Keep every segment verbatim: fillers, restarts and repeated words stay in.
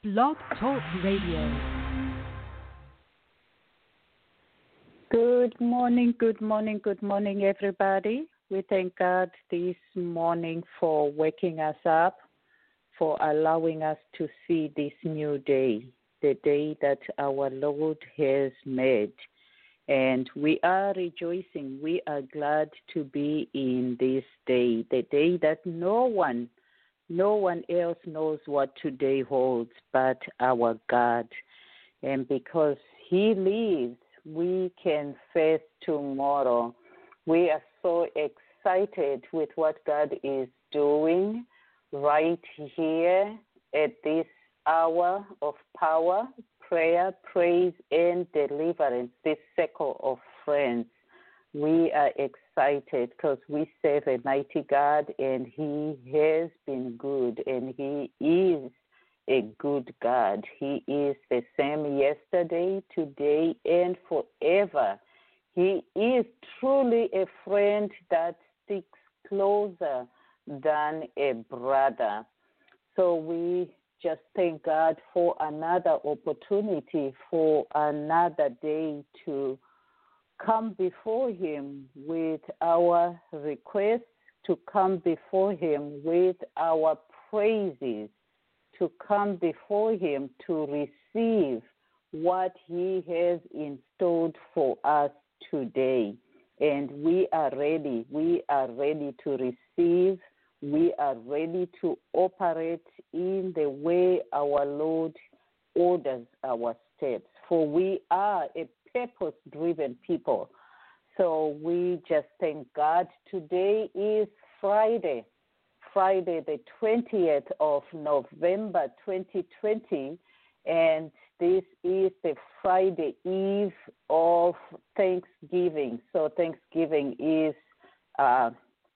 Blog Talk Radio. Good morning, good morning, good morning, everybody. We thank God this morning for waking us up, for allowing us to see this new day, the day that our Lord has made. And we are rejoicing. We are glad to be in this day, the day that no one, no one else knows what today holds but our God. And because He lives, we can face tomorrow. We are so excited with what God is doing right here at this hour of power, prayer, praise, and deliverance, this circle of friends. We are excited because we serve a mighty God, and He has been good, and He is a good God. He is the same yesterday, today, and forever. He is truly a friend that sticks closer than a brother. So we just thank God for another opportunity, for another day to come before Him with our requests, to come before Him with our praises, to come before Him to receive what He has installed for us today. And we are ready. We are ready to receive. We are ready to operate in the way our Lord orders our steps. For we are a purpose-driven people. So we just thank God. Today is Friday. Friday, the twentieth of November, twenty twenty, and this is the Friday Eve of Thanksgiving. So Thanksgiving is uh,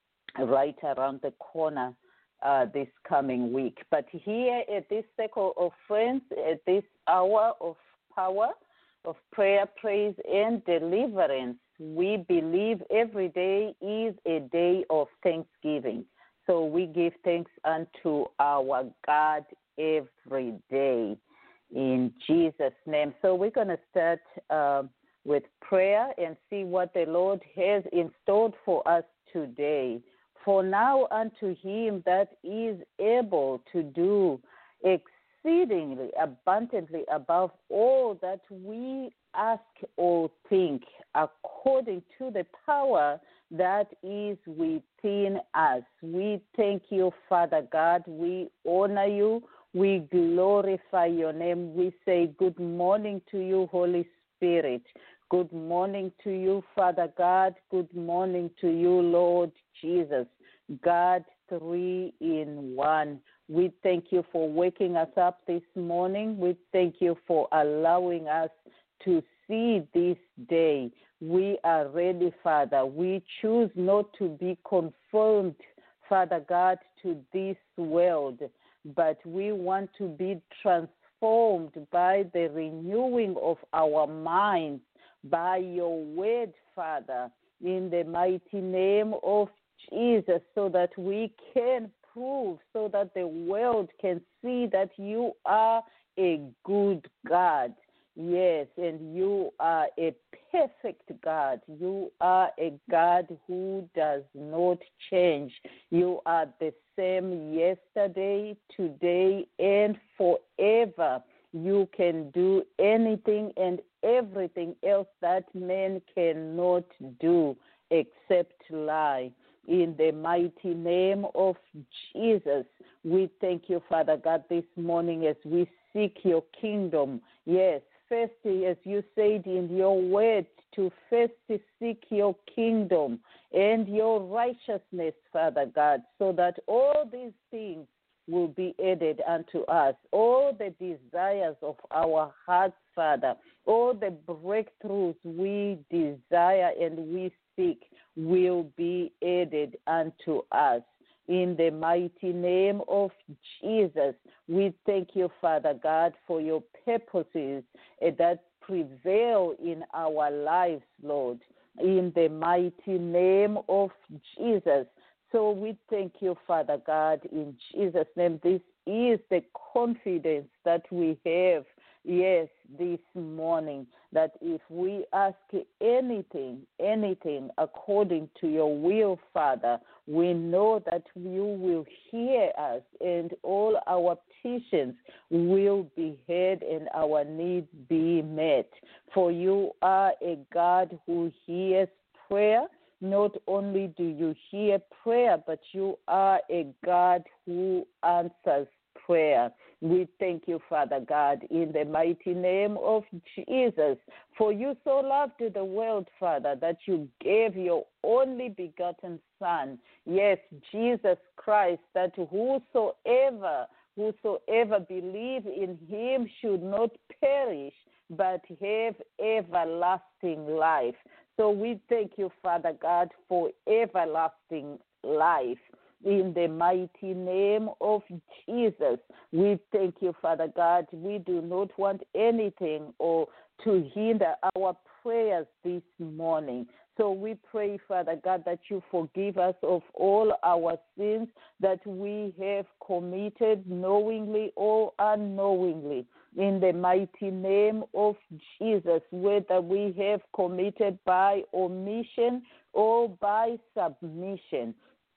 right around the corner uh, this coming week. But here at this circle of friends, at this hour of power, of prayer, praise, and deliverance, we believe every day is a day of Thanksgiving. So we give thanks unto our God every day in Jesus' name. So we're going to start uh, with prayer and see what the Lord has installed for us today. For now unto Him that is able to do exceedingly abundantly above all that we ask or think, according to the power that is within us. We thank you, Father God. We honor you. We glorify your name. We say good morning to you, Holy Spirit. Good morning to you, Father God. Good morning to you, Lord Jesus. God, three in one. We thank you for waking us up this morning. We thank you for allowing us to see this day. We are ready, Father. We choose not to be conformed, Father God, to this world, but we want to be transformed by the renewing of our minds, by your word, Father, in the mighty name of Jesus, so that we can prove, so that the world can see that you are a good God. Yes, and you are a perfect God. You are a God who does not change. You are the same yesterday, today, and forever. You can do anything and everything else that man cannot do except lie. In the mighty name of Jesus, we thank you, Father God, this morning as we seek your kingdom. Yes, first, as you said in your word, to first seek your kingdom and your righteousness, Father God, so that all these things will be added unto us. All the desires of our hearts, Father, all the breakthroughs we desire and we seek will be added unto us. In the mighty name of Jesus, we thank you, Father God, for your purposes that prevail in our lives, Lord. In the mighty name of Jesus. So we thank you, Father God, in Jesus' name. This is the confidence that we have, yes, this morning, that if we ask anything, anything according to your will, Father, we know that you will hear us and all our petitions will be heard and our needs be met. For you are a God who hears prayer. Not only do you hear prayer, but you are a God who answers prayer. We thank you, Father God, in the mighty name of Jesus. For you so loved the world, Father, that you gave your only begotten Son, yes, Jesus Christ, that whosoever, whosoever believe in him should not perish, but have everlasting life. So we thank you, Father God, for everlasting life. In the mighty name of Jesus, we thank you, Father God. We do not want anything or to hinder our prayers this morning. So we pray, Father God, that you forgive us of all our sins that we have committed knowingly or unknowingly. In the mighty name of Jesus, whether we have committed by omission or by submission.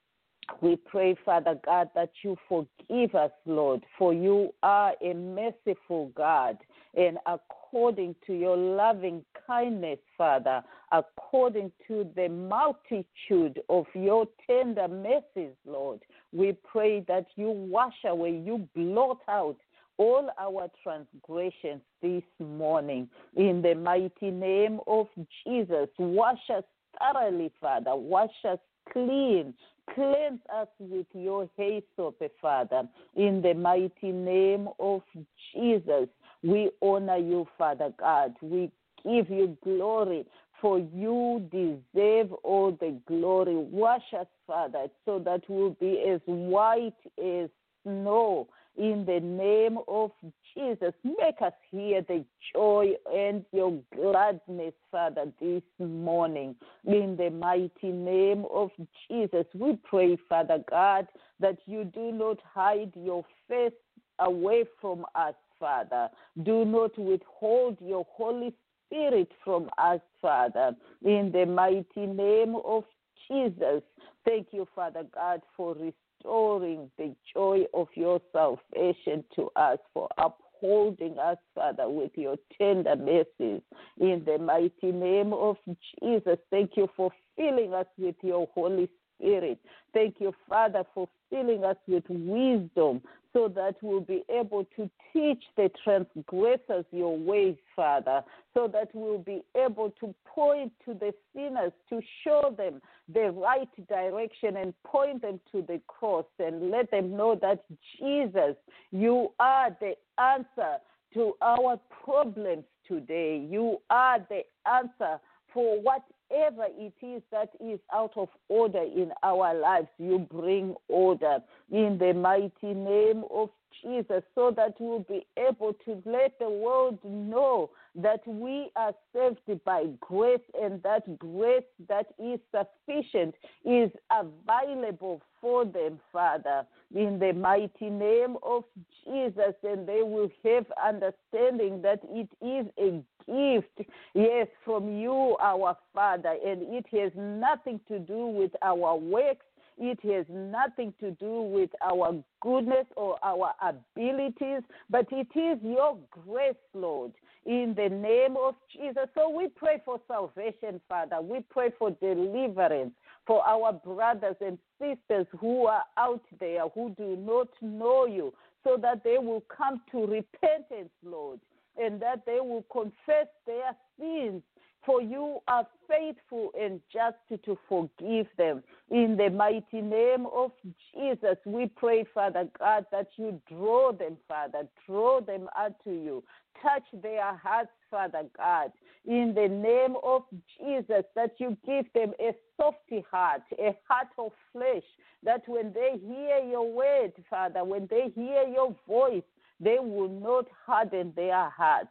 We pray, Father God, that you forgive us, Lord, for you are a merciful God. And according to your loving kindness, Father, according to the multitude of your tender mercies, Lord, we pray that you wash away, you blot out all our transgressions this morning. In the mighty name of Jesus, wash us thoroughly, Father. Wash us clean. Cleanse us with your hyssop, Father. In the mighty name of Jesus, we honor you, Father God. We give you glory, for you deserve all the glory. Wash us, Father, so that we'll be as white as snow. In the name of Jesus, make us hear the joy and your gladness, Father, this morning. In the mighty name of Jesus, we pray, Father God, that you do not hide your face away from us, Father. Do not withhold your Holy Spirit from us, Father. In the mighty name of Jesus, thank you, Father God, for restoring. Restoring the joy of your salvation to us, for upholding us, Father, with your tender mercies. In the mighty name of Jesus, thank you for filling us with your Holy Spirit. Thank you, Father, for filling us with wisdom so that we'll be able to teach the transgressors your ways, Father, so that we'll be able to point to the sinners, to show them the right direction and point them to the cross and let them know that Jesus, you are the answer to our problems today. You are the answer for whatever it is that is out of order in our lives. You bring order in the mighty name of Jesus, so that we'll be able to let the world know that we are saved by grace, and that grace that is sufficient is available for them, Father, in the mighty name of Jesus. And they will have understanding that it is a gift, yes, from you, our Father, and it has nothing to do with our works. It has nothing to do with our goodness or our abilities, but it is your grace, Lord, in the name of Jesus. So we pray for salvation, Father. We pray for deliverance for our brothers and sisters who are out there who do not know you, so that they will come to repentance, Lord, and that they will confess their sins. For you are faithful and just to forgive them. In the mighty name of Jesus, we pray, Father God, that you draw them, Father, draw them unto you. Touch their hearts, Father God, in the name of Jesus, that you give them a softy heart, a heart of flesh, that when they hear your word, Father, when they hear your voice, they will not harden their hearts.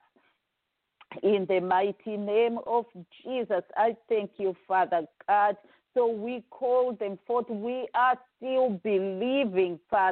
In the mighty name of Jesus, I thank you, Father God. So we call them forth. We are still believing, Father,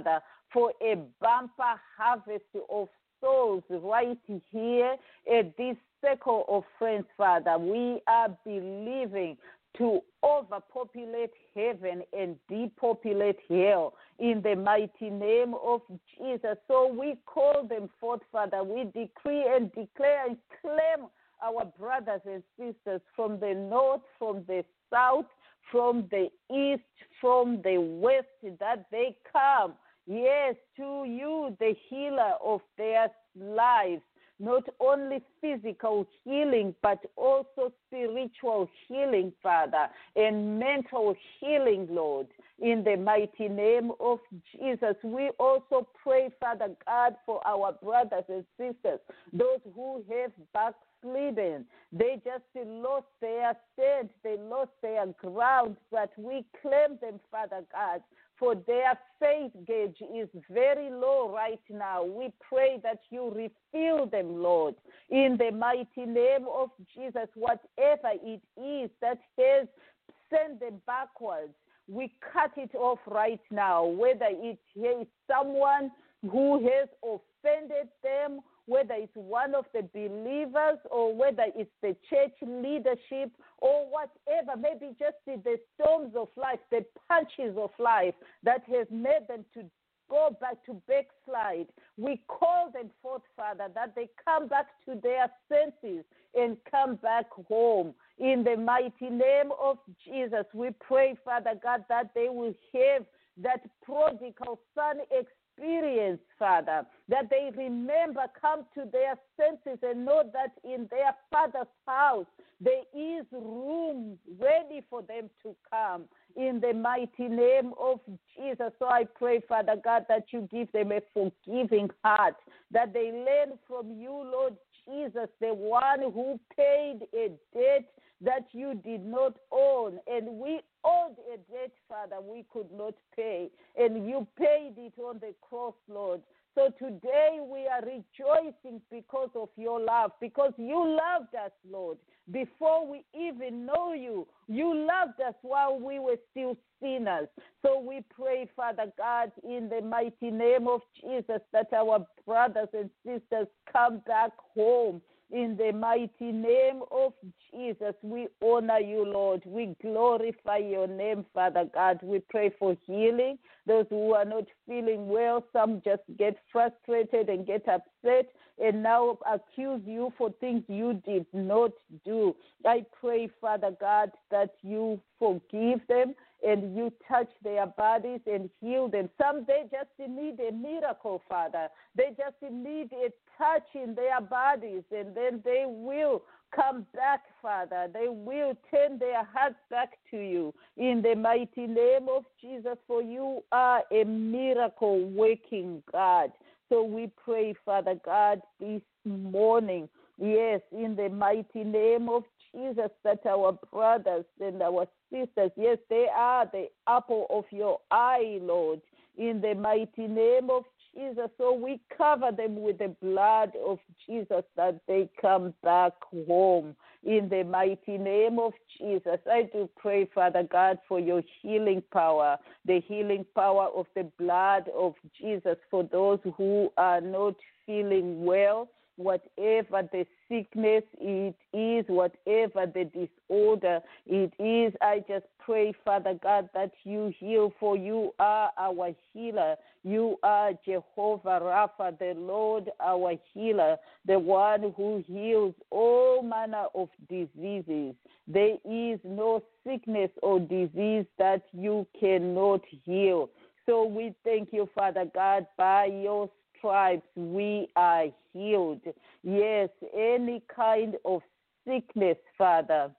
for a bumper harvest of souls right here at this circle of friends, Father. We are believing to overpopulate heaven and depopulate hell in the mighty name of Jesus. So we call them forth, Father. We decree and declare and claim our brothers and sisters from the north, from the south, from the east, from the west, that they come, yes, to you, the healer of their lives. Not only physical healing, but also spiritual healing, Father, and mental healing, Lord. In the mighty name of Jesus, we also pray, Father God, for our brothers and sisters, those who have backslidden. They just lost their stand, they lost their ground, but we claim them, Father God, for their faith gauge is very low right now. We pray that you refill them, Lord, in the mighty name of Jesus. Whatever it is that has sent them backwards, we cut it off right now, whether it is someone who has offended them, whether it's one of the believers or whether it's the church leadership or whatever, maybe just the storms of life, the punches of life that has made them to go back to backslide. We call them forth, Father, that they come back to their senses and come back home. In the mighty name of Jesus, we pray, Father God, that they will have that prodigal son experience, Father, that they remember, come to their senses and know that in their Father's house there is room ready for them to come. In the mighty name of Jesus. So I pray, Father God, that you give them a forgiving heart, that they learn from you, Lord Jesus, the one who paid a debt that you did not own. And we owed a debt, Father, we could not pay. And you paid it on the cross, Lord. So today we are rejoicing because of your love, because you loved us, Lord. Before we even know you, you loved us while we were still sinners. So we pray, Father God, in the mighty name of Jesus, that our brothers and sisters come back home. In the mighty name of Jesus, we honor you, Lord. We glorify your name, Father God. We pray for healing. Those who are not feeling well, some just get frustrated and get upset and now accuse you for things you did not do. I pray, Father God, that you forgive them and you touch their bodies and heal them. Some, they just need a miracle, Father. They just need a touch in their bodies, and then they will come back, Father. They will turn their hearts back to you in the mighty name of Jesus, for you are a miracle-working God. So we pray, Father God, this morning, yes, in the mighty name of Jesus, that our brothers and our sisters, yes, they are the apple of your eye, Lord, in the mighty name of Jesus. So we cover them with the blood of Jesus, that they come back home in the mighty name of Jesus. I do pray, Father God, for your healing power, the healing power of the blood of Jesus for those who are not feeling well. Whatever the sickness it is, whatever the disorder it is, I just pray, Father God, that you heal, for you are our healer. You are Jehovah Rapha, the Lord, our healer, the one who heals all manner of diseases. There is no sickness or disease that you cannot heal. So we thank you, Father God, by your stripes we are healed. Yes, any kind of sickness, Father,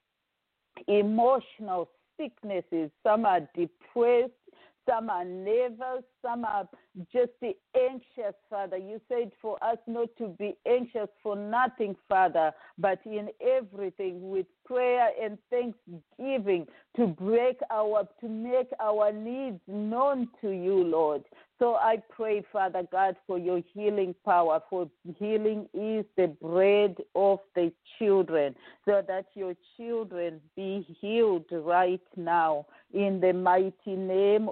emotional sicknesses, some are depressed, some are nervous, some are just anxious, Father. You said for us not to be anxious for nothing, Father, but in everything with prayer and thanksgiving to break our, to make our needs known to you, Lord. So I pray, Father God, for your healing power, for healing is the bread of the children, so that your children be healed right now in the mighty name of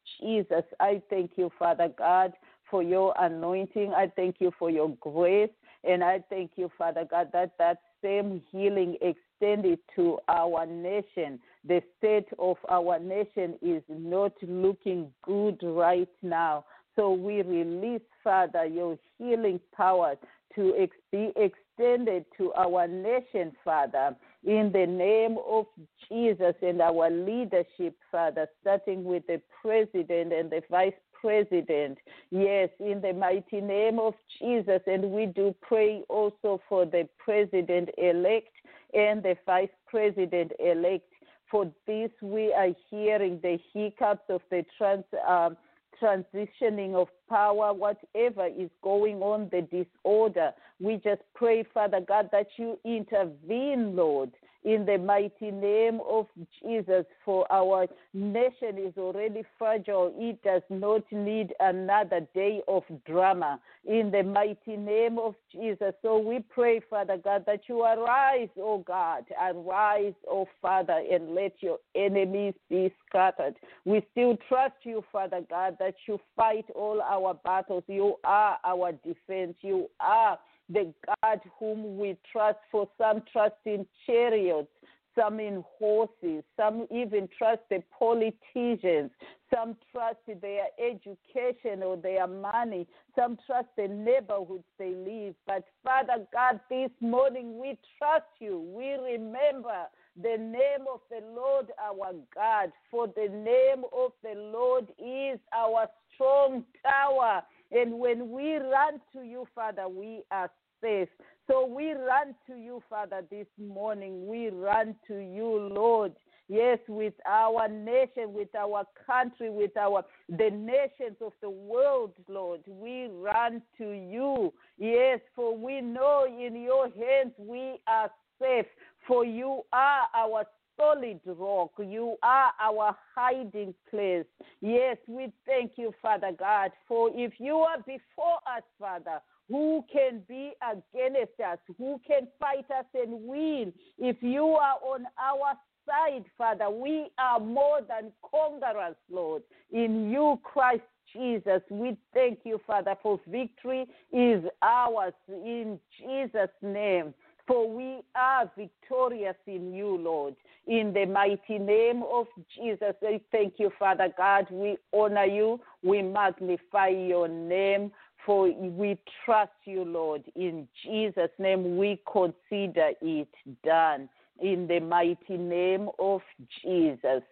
Jesus. I thank you, Father God, for your anointing. I thank you for your grace. And I thank you, Father God, that that same healing extended to our nation. The state of our nation is not looking good right now. So we release, Father, your healing power to ex- be extended to our nation, Father, in the name of Jesus, and our leadership, Father, starting with the president and the vice president. Yes, in the mighty name of Jesus. And we do pray also for the president-elect and the vice president-elect. For this, we are hearing the hiccups of the trans. Um, transitioning of power, whatever is going on, the disorder. We just pray, Father God, that you intervene, Lord, in the mighty name of Jesus, for our nation is already fragile. It does not need another day of drama, in the mighty name of Jesus. So we pray, Father God, that you arise, oh God, arise, oh Father, and let your enemies be scattered. We still trust you, Father God, that you fight all our battles. You are our defense. You are the God whom we trust. For some trust in chariots, some in horses, some even trust the politicians, some trust their education or their money, some trust the neighborhoods they live. But Father God, this morning we trust you. We remember the name of the Lord our God, for the name of the Lord is our strong tower. And when we run to you, Father, we are safe. So we run to you, Father, this morning. We run to you, Lord. Yes, with our nation, with our country, with our the nations of the world, Lord. We run to you. Yes, for we know in your hands we are safe. For you are our solid rock. You are our hiding place. Yes, we thank you, Father God, for if you are before us, Father, who can be against us? Who can fight us and win? If you are on our side, Father, we are more than conquerors, Lord, in you, Christ Jesus. We thank you, Father, for victory is ours in Jesus' name. For we are victorious in you, Lord. In the mighty name of Jesus, I thank you, Father God. We honor you. We magnify your name. For we trust you, Lord. In Jesus' name, we consider it done. In the mighty name of Jesus.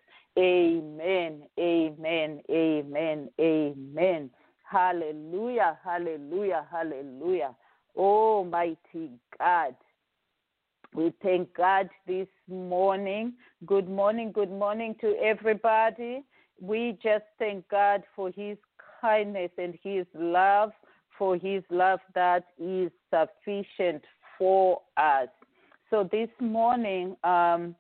Amen, amen, amen, amen. Hallelujah, hallelujah, hallelujah. Almighty God. We thank God this morning. Good morning, good morning to everybody. We just thank God for his kindness and his love, for his love that is sufficient for us. So this morning, um,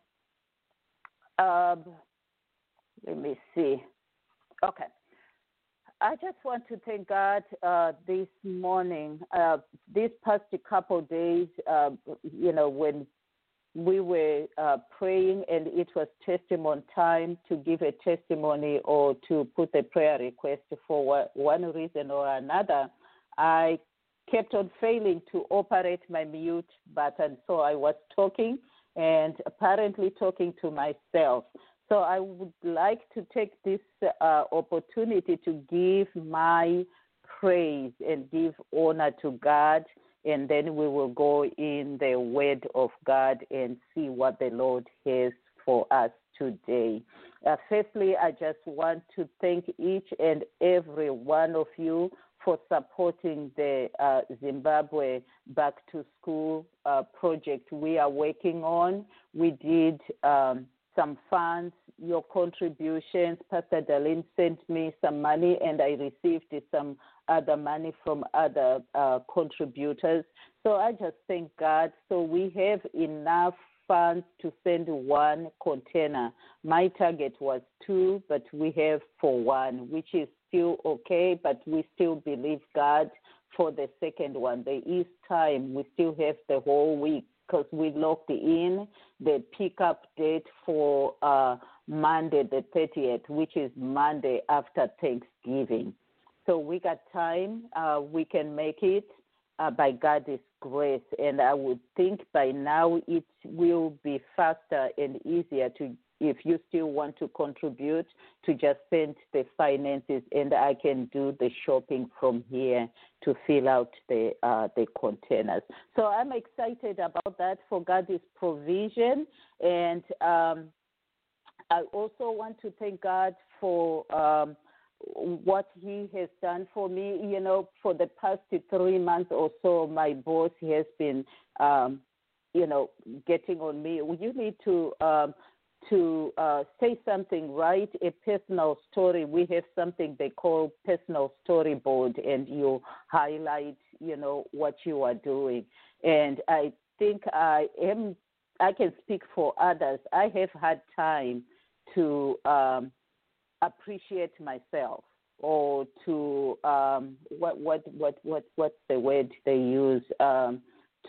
uh, let me see. Okay. I just want to thank God uh, this morning, uh, this past couple of days, uh, you know, when we were uh, praying and it was testimony time to give a testimony or to put a prayer request for one reason or another, I kept on failing to operate my mute button. So I was talking and apparently talking to myself. So I would like to take this uh, opportunity to give my praise and give honor to God, and then we will go in the word of God and see what the Lord has for us today. Uh, firstly, I just want to thank each and every one of you for supporting the uh, Zimbabwe Back to School uh, project we are working on. We did um, some funds, your contributions. Pastor Darlene sent me some money, and I received some other money from other uh, contributors. So I just thank God. So we have enough funds to send one container. My target was two, but we have for one, which is still okay, but we still believe God for the second one. There is time. We still have the whole week because we locked in the pickup date for uh, Monday the thirtieth, which is Monday after Thanksgiving. So we got time. Uh, we can make it uh, by God's grace. And I would think by now it will be faster and easier to, if you still want to contribute, to just send the finances and I can do the shopping from here to fill out the uh, the containers. So I'm excited about that for God's provision. And um, I also want to thank God for um, what he has done for me. You know, for the past three months or so, my boss has been, um, you know, getting on me. You need to um, to uh, say something, write a personal story. We have something they call personal storyboard, and you highlight, you know, what you are doing. And I think I am, I can speak for others. I have had time to um, appreciate myself, or to um, what what what what what's the word they use um,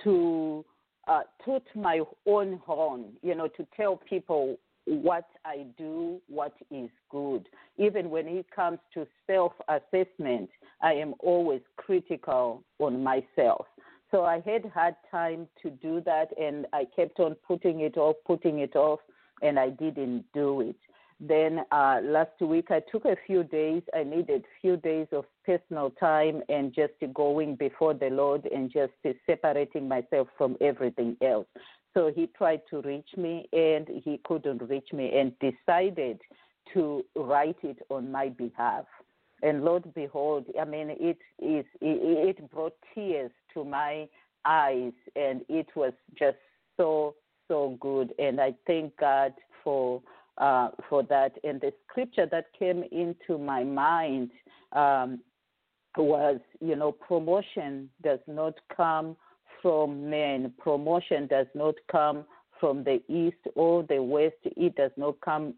to uh, toot my own horn, you know, to tell people what I do, what is good. Even when it comes to self-assessment, I am always critical on myself. So I had had time to do that, and I kept on putting it off, putting it off, and I didn't do it. Then uh, last week I took a few days. I needed a few days of personal time and just going before the Lord and just separating myself from everything else. So he tried to reach me, and he couldn't reach me, and decided to write it on my behalf. And Lord, behold, I mean, it is it, it brought tears to my eyes, and it was just so, so good. And I thank God for uh, for that. And the scripture that came into my mind um, was, you know, promotion does not come from men. Promotion does not come from the east or the west. It does not come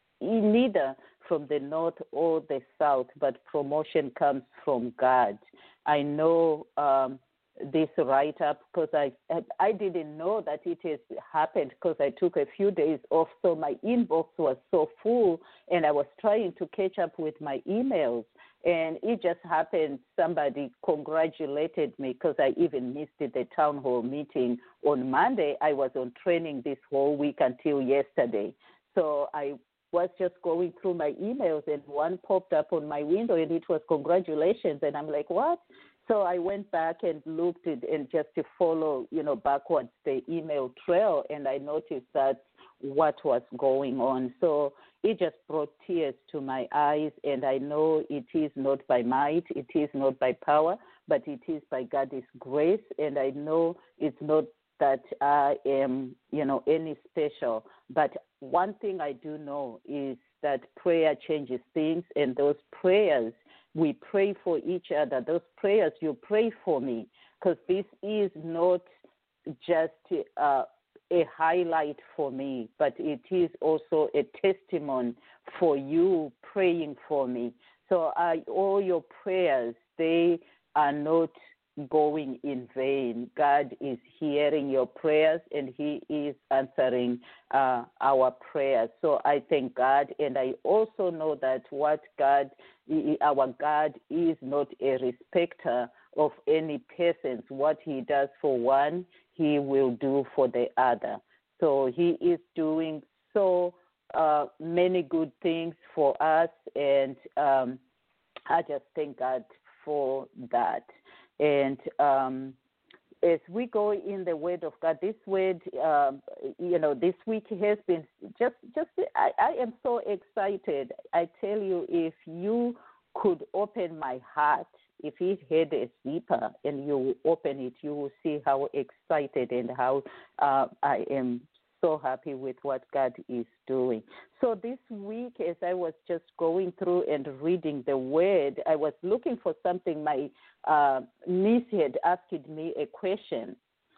neither from the north or the south, but promotion comes from God. I know um, this write-up because I, I didn't know that it has happened because I took a few days off, so my inbox was so full, and I was trying to catch up with my emails. And it just happened, somebody congratulated me because I even missed the town hall meeting on Monday. I was on training this whole week until yesterday. So I was just going through my emails, and one popped up on my window, and it was congratulations. And I'm like, what? So I went back and looked at and just to follow, you know, backwards the email trail, and I noticed that what was going on. So it just brought tears to my eyes, and I know it is not by might, it is not by power, but it is by God's grace, and I know it's not that I am, you know, any special. But one thing I do know is that prayer changes things, and those prayers, we pray for each other. Those prayers, you pray for me, because this is not just uh, a highlight for me, but it is also a testimony for you praying for me. So uh, all your prayers, they are not going in vain. God is hearing your prayers, and he is answering uh, our prayers. So I thank God, and I also know that what God, our God is not a respecter of any persons. What he does for one, he will do for the other. So he is doing so uh, many good things for us, and um, I just thank God for that. And um, as we go in the Word of God, this Word, um, you know, this week has been just, just I, I am so excited. I tell you, if you could open my heart, if it had a zipper and you open it, you will see how excited and how uh, I am so happy with what God is doing. So this week, as I was just going through and reading the Word, I was looking for something. My uh, niece had asked me a question.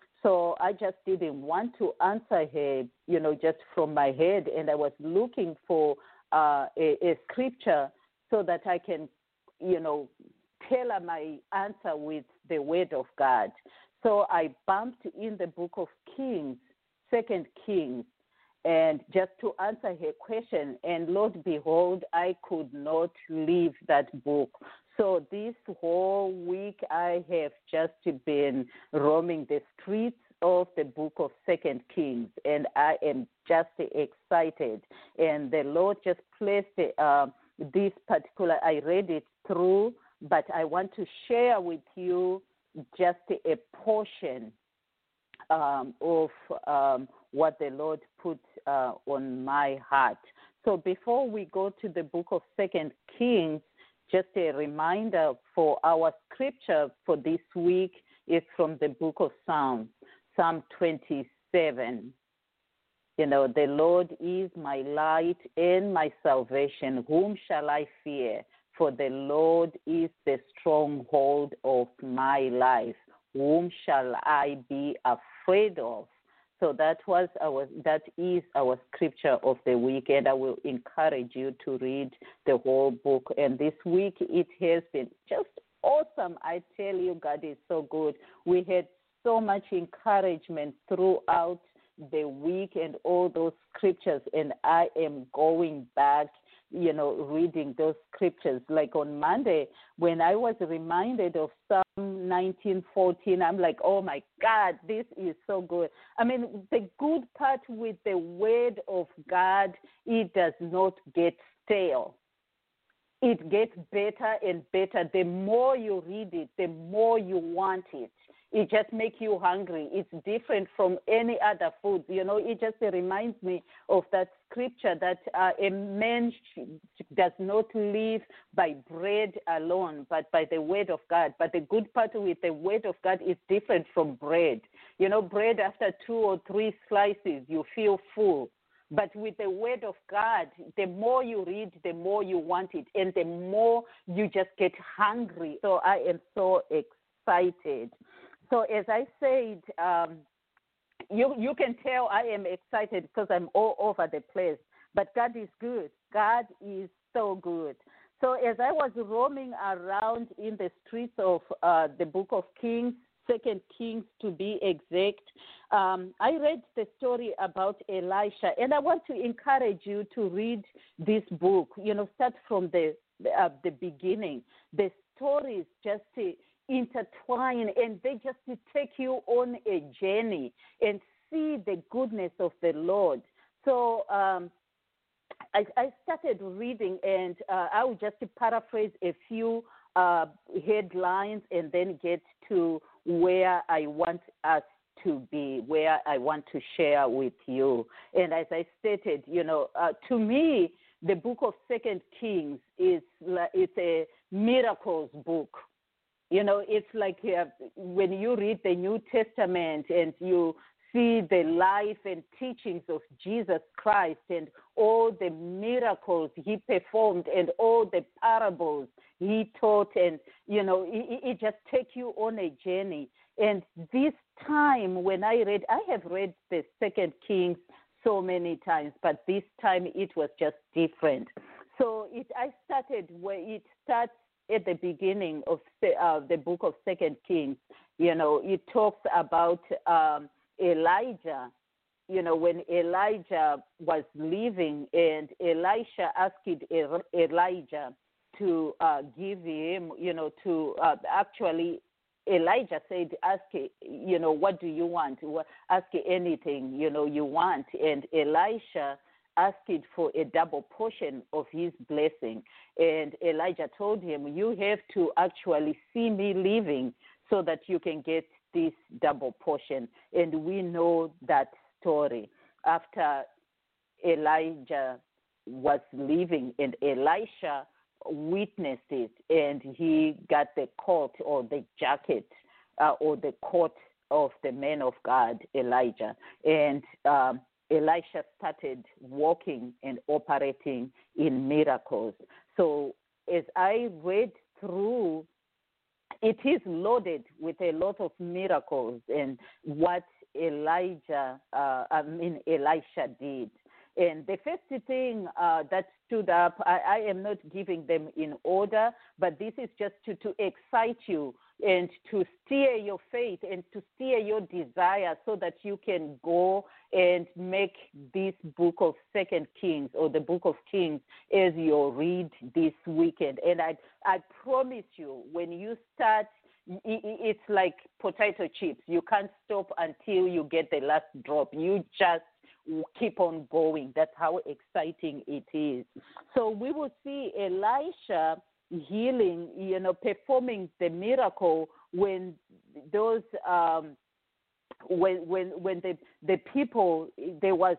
So I just didn't want to answer her, you know, just from my head. And I was looking for uh, a, a scripture so that I can, you know, tailor my answer with the Word of God. So I bumped in the book of Kings, Second Kings, and just to answer her question, and Lord, behold, I could not leave that book. So this whole week I have just been roaming the streets of the book of Second Kings, and I am just excited. And the Lord just placed uh, this particular, I read it through, but I want to share with you just a portion um, of um, what the Lord put uh, on my heart. So before we go to the book of Second Kings, just a reminder for our scripture for this week is from the book of Psalms, Psalm twenty-seven. You know, the Lord is my light and my salvation. Whom shall I fear? For the Lord is the stronghold of my life. Whom shall I be afraid of? So that was our, that is our scripture of the week, and I will encourage you to read the whole book. And this week it has been just awesome. I tell you, God is so good. We had so much encouragement throughout the week and all those scriptures, and I am going back, you know, reading those scriptures. Like on Monday, when I was reminded of Psalm nineteen fourteen, I'm like, oh my God, this is so good. I mean, the good part with the word of God, it does not get stale. It gets better and better. The more you read it, the more you want it. It just makes you hungry. It's different from any other food. You know, it just reminds me of that scripture that uh, a man does not live by bread alone, but by the word of God. But the good part with the word of God is different from bread. You know, bread after two or three slices, you feel full. But with the word of God, the more you read, the more you want it, and the more you just get hungry. So I am so excited. So as I said, um, you you can tell I am excited because I'm all over the place. But God is good. God is so good. So as I was roaming around in the streets of uh, the book of Kings, Second Kings to be exact, um, I read the story about Elisha, and I want to encourage you to read this book. You know, start from the uh, the beginning. The stories just uh, intertwine, and they just take you on a journey and see the goodness of the Lord. So um, I, I started reading, and uh, I will just paraphrase a few uh, headlines and then get to where I want us to be, where I want to share with you. And as I stated, you know, uh, to me, the book of Second Kings is it's a miracles book. You know, it's like uh, when you read the New Testament and you see the life and teachings of Jesus Christ and all the miracles he performed and all the parables he taught, and, you know, it, it just takes you on a journey. And this time when I read, I have read the Second Kings so many times, but this time it was just different. So it, I started where it starts at the beginning of the, uh, the book of Second Kings. You know, it talks about um, Elijah. You know, when Elijah was leaving, and Elisha asked Elijah to uh, give him, you know, to uh, actually, Elijah said, ask, you know, what do you want? Ask anything, you know, you want. And Elisha asked for a double portion of his blessing. And Elijah told him, you have to actually see me leaving so that you can get this double portion. And we know that story. After Elijah was leaving and Elisha witnessed it, and he got the coat or the jacket uh, or the coat of the man of God, Elijah. And um, Elisha started walking and operating in miracles. So as I read through, it is loaded with a lot of miracles and what Elijah, uh, I mean Elisha did. And the first thing uh, that stood up, I, I am not giving them in order, but this is just to, to excite you and to steer your faith and to steer your desire so that you can go and make this book of Second Kings or the book of Kings as you read this weekend. And I, I promise you, when you start, it's like potato chips. You can't stop until you get the last drop. You just keep on going. That's how exciting it is. So we will see Elisha healing, you know, performing the miracle when those, um, when when when the the people, there was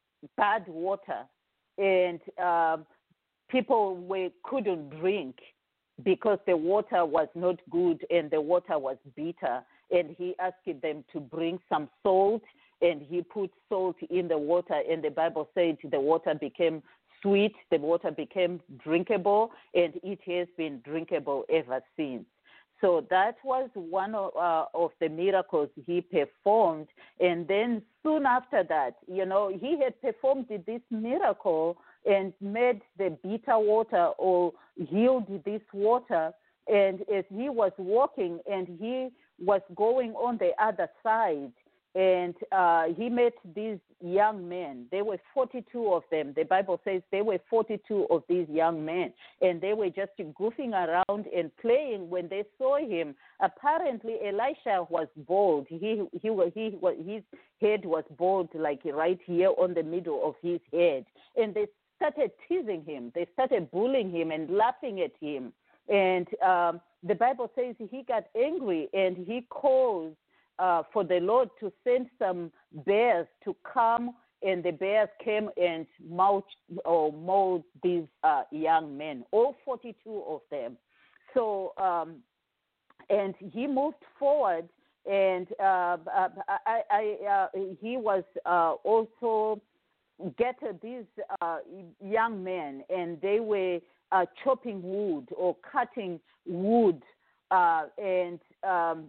bad water and um, people were couldn't drink because the water was not good and the water was bitter. And he asked them to bring some salt, and he put salt in the water, and the Bible said the water became sweet, the water became drinkable, and it has been drinkable ever since. So that was one of, uh, of the miracles he performed. And then soon after that, you know, he had performed this miracle and made the bitter water or healed this water. And as he was walking and he was going on the other side, and uh, he met these young men. There were forty-two of them. The Bible says there were forty-two of these young men, and they were just goofing around and playing when they saw him. Apparently, Elisha was bald. He he was he was his head was bald, like right here on the middle of his head, and they started teasing him. They started bullying him and laughing at him. And um, the Bible says he got angry and he called Uh, for the Lord to send some bears to come, and the bears came and mauled or mauled these uh, young men, all forty-two of them. So, um, and he moved forward, and uh, I, I, uh, he was uh, also gathered these uh, young men, and they were uh, chopping wood or cutting wood, uh, and um,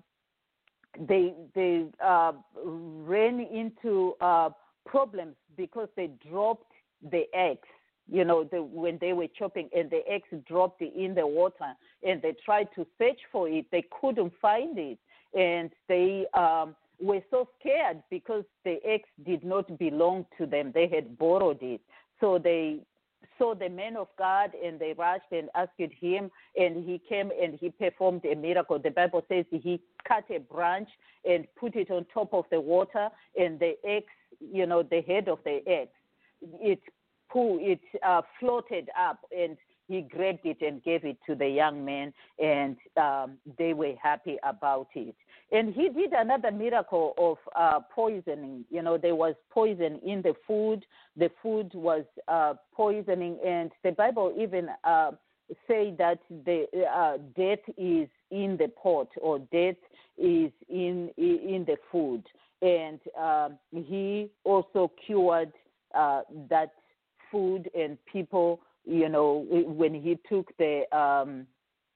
they they uh, ran into uh, problems because they dropped the eggs. You know, the, when they were chopping, and the eggs dropped in the water, and they tried to search for it. They couldn't find it, and they um, were so scared because the eggs did not belong to them. They had borrowed it. So they saw the man of God, and they rushed and asked him, and he came and he performed a miracle. The Bible says he cut a branch and put it on top of the water, and the eggs, you know, the head of the eggs, it pulled, it uh, floated up, and he grabbed it and gave it to the young men, and um, they were happy about it. And he did another miracle of uh, poisoning. You know, there was poison in the food. The food was uh, poisoning, and the Bible even uh, say that the uh, death is in the pot, or death is in in the food. And um, he also cured uh, that food, and people, you know, when he took the um,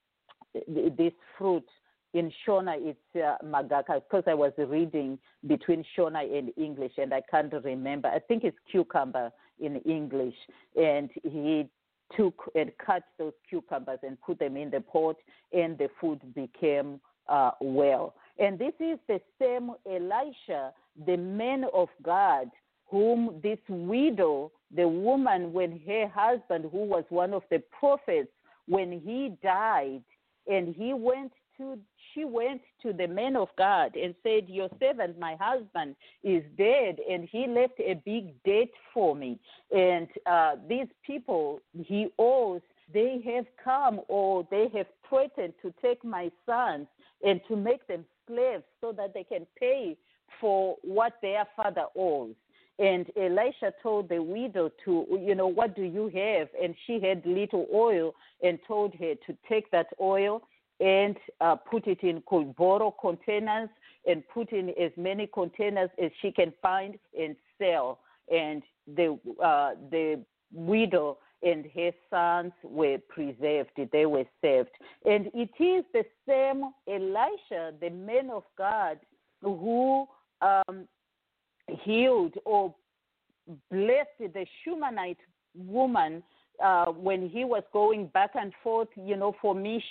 this fruit in Shona, it's uh, magaka, because I was reading between Shona and English, and I can't remember. I think it's cucumber in English, and he took and cut those cucumbers and put them in the pot, and the food became uh, well. And this is the same Elisha, the man of God, whom this widow, the woman, when her husband, who was one of the prophets, when he died, and he went to, she went to the man of God and said, your servant, my husband, is dead, and he left a big debt for me. And uh, these people he owes, they have come, or they have threatened to take my sons and to make them slaves so that they can pay for what their father owes. And Elisha told the widow to, you know, what do you have? And she had little oil, and told her to take that oil and uh, put it in borrow containers, and put in as many containers as she can find and sell. And the uh, the widow and her sons were preserved. They were saved. And it is the same Elisha, the man of God, who um, healed or blessed the Shunammite woman uh, when he was going back and forth, you know, for missions.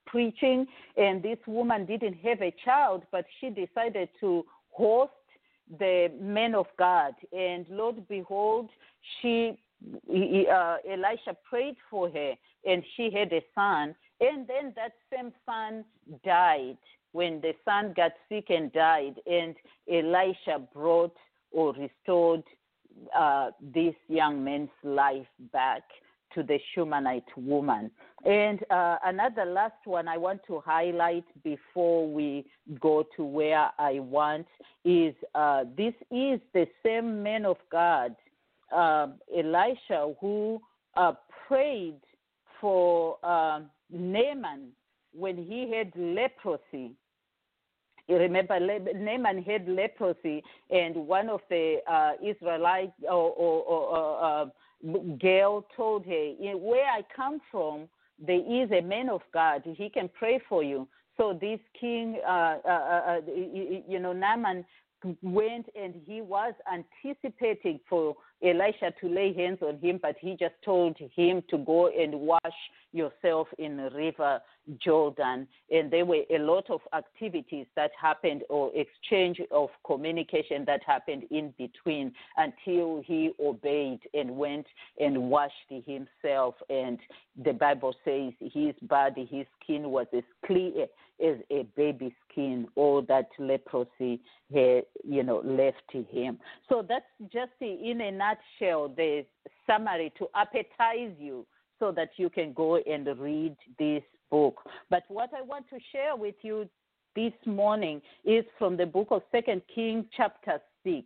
preaching, and this woman didn't have a child, but she decided to host the men of God. And Lord, behold, she uh, Elisha prayed for her, and she had a son. And then that same son died. When the son got sick and died, and Elisha brought or restored uh, this young man's life back to the Shunammite woman. And uh, another last one I want to highlight before we go to where I want is uh, this is the same man of God, uh, Elisha, who uh, prayed for uh, Naaman when he had leprosy. You remember, Naaman had leprosy, and one of the uh, Israelite or, or, or uh, girl told her, where I come from, there is a man of God. He can pray for you. So this king, uh, uh, uh, you know, Naaman went, and he was anticipating for Elisha to lay hands on him, but he just told him to go and wash yourself in the river Jordan. And there were a lot of activities that happened, or exchange of communication that happened in between, until he obeyed and went and washed himself. And the Bible says his body, his skin was as clear as a baby's skin. All that leprosy had, you know, left him. So that's just in a nutshell the summary to appetize you, so that you can go and read this book. But what I want to share with you this morning is from the book of Second Kings chapter six.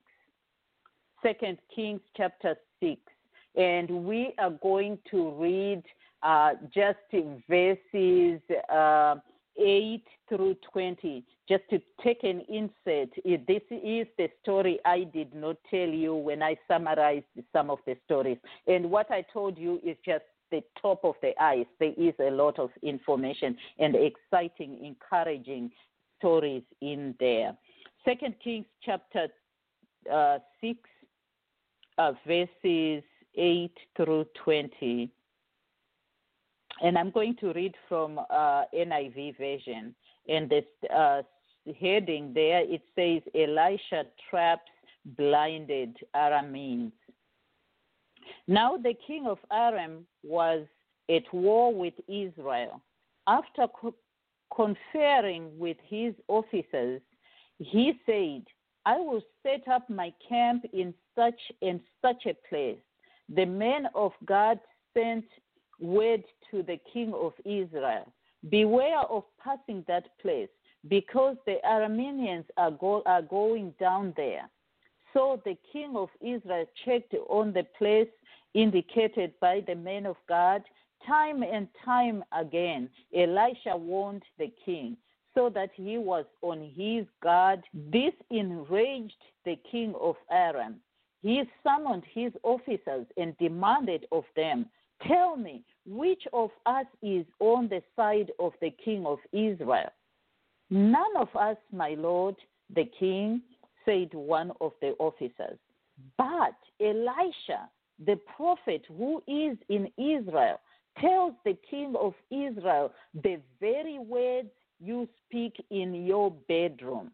Second Kings chapter six. And we are going to read uh, just verses uh, eight through twenty, just to take an insight. This is the story I did not tell you when I summarized some of the stories. And what I told you is just the top of the ice. There is a lot of information and exciting, encouraging stories in there. Second Kings chapter uh, six, uh, verses eight through twenty. And I'm going to read from uh, N I V version. And the uh, heading there, it says, Elisha traps blinded Arameans. Now the king of Aram was at war with Israel. After co- conferring with his officers, he said, I will set up my camp in such and such a place. The men of God sent word to the king of Israel, beware of passing that place, because the Arameans are, go- are going down there. So the king of Israel checked on the place indicated by the men of God. Time and time again, Elisha warned the king, so that he was on his guard. This enraged the king of Aram. He summoned his officers and demanded of them, tell me, which of us is on the side of the king of Israel? None of us, my lord, the king, said one of the officers. But Elisha, the prophet who is in Israel, tells the king of Israel the very words you speak in your bedroom.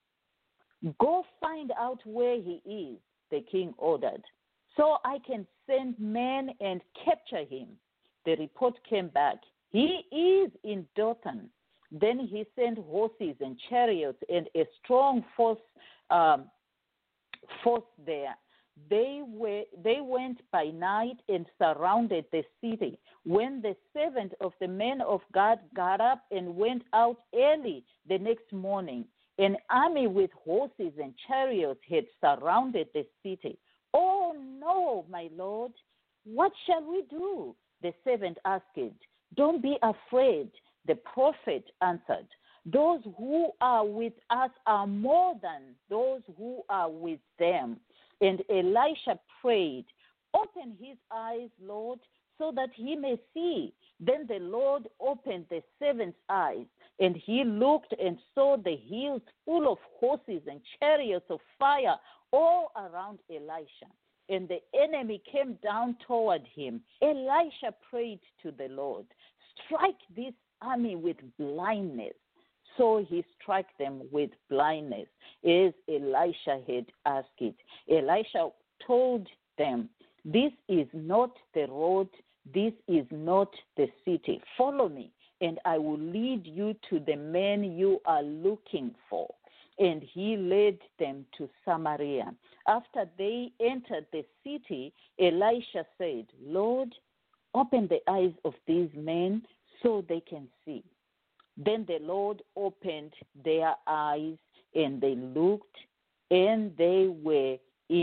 Go find out where he is, the king ordered, so I can send men and capture him. The report came back. He is in Dothan. Then he sent horses and chariots and a strong force, um, force there. They were they went by night and surrounded the city. When the servant of the men of God got up and went out early the next morning, an army with horses and chariots had surrounded the city. Oh no, my lord, what shall we do? The servant asked. Don't be afraid, the prophet answered. Those who are with us are more than those who are with them. And Elisha prayed, open his eyes, Lord, so that he may see. Then the Lord opened the servant's eyes, and he looked and saw the hills full of horses and chariots of fire all around Elisha. And the enemy came down toward him. Elisha prayed to the Lord, strike this army with blindness. So he struck them with blindness, as Elisha had asked it. Elisha told them, this is not the road, this is not the city. Follow me, and I will lead you to the man you are looking for. And he led them to Samaria. After they entered the city, Elisha said, Lord, open the eyes of these men so they can see. Then the Lord opened their eyes, and they looked, and they were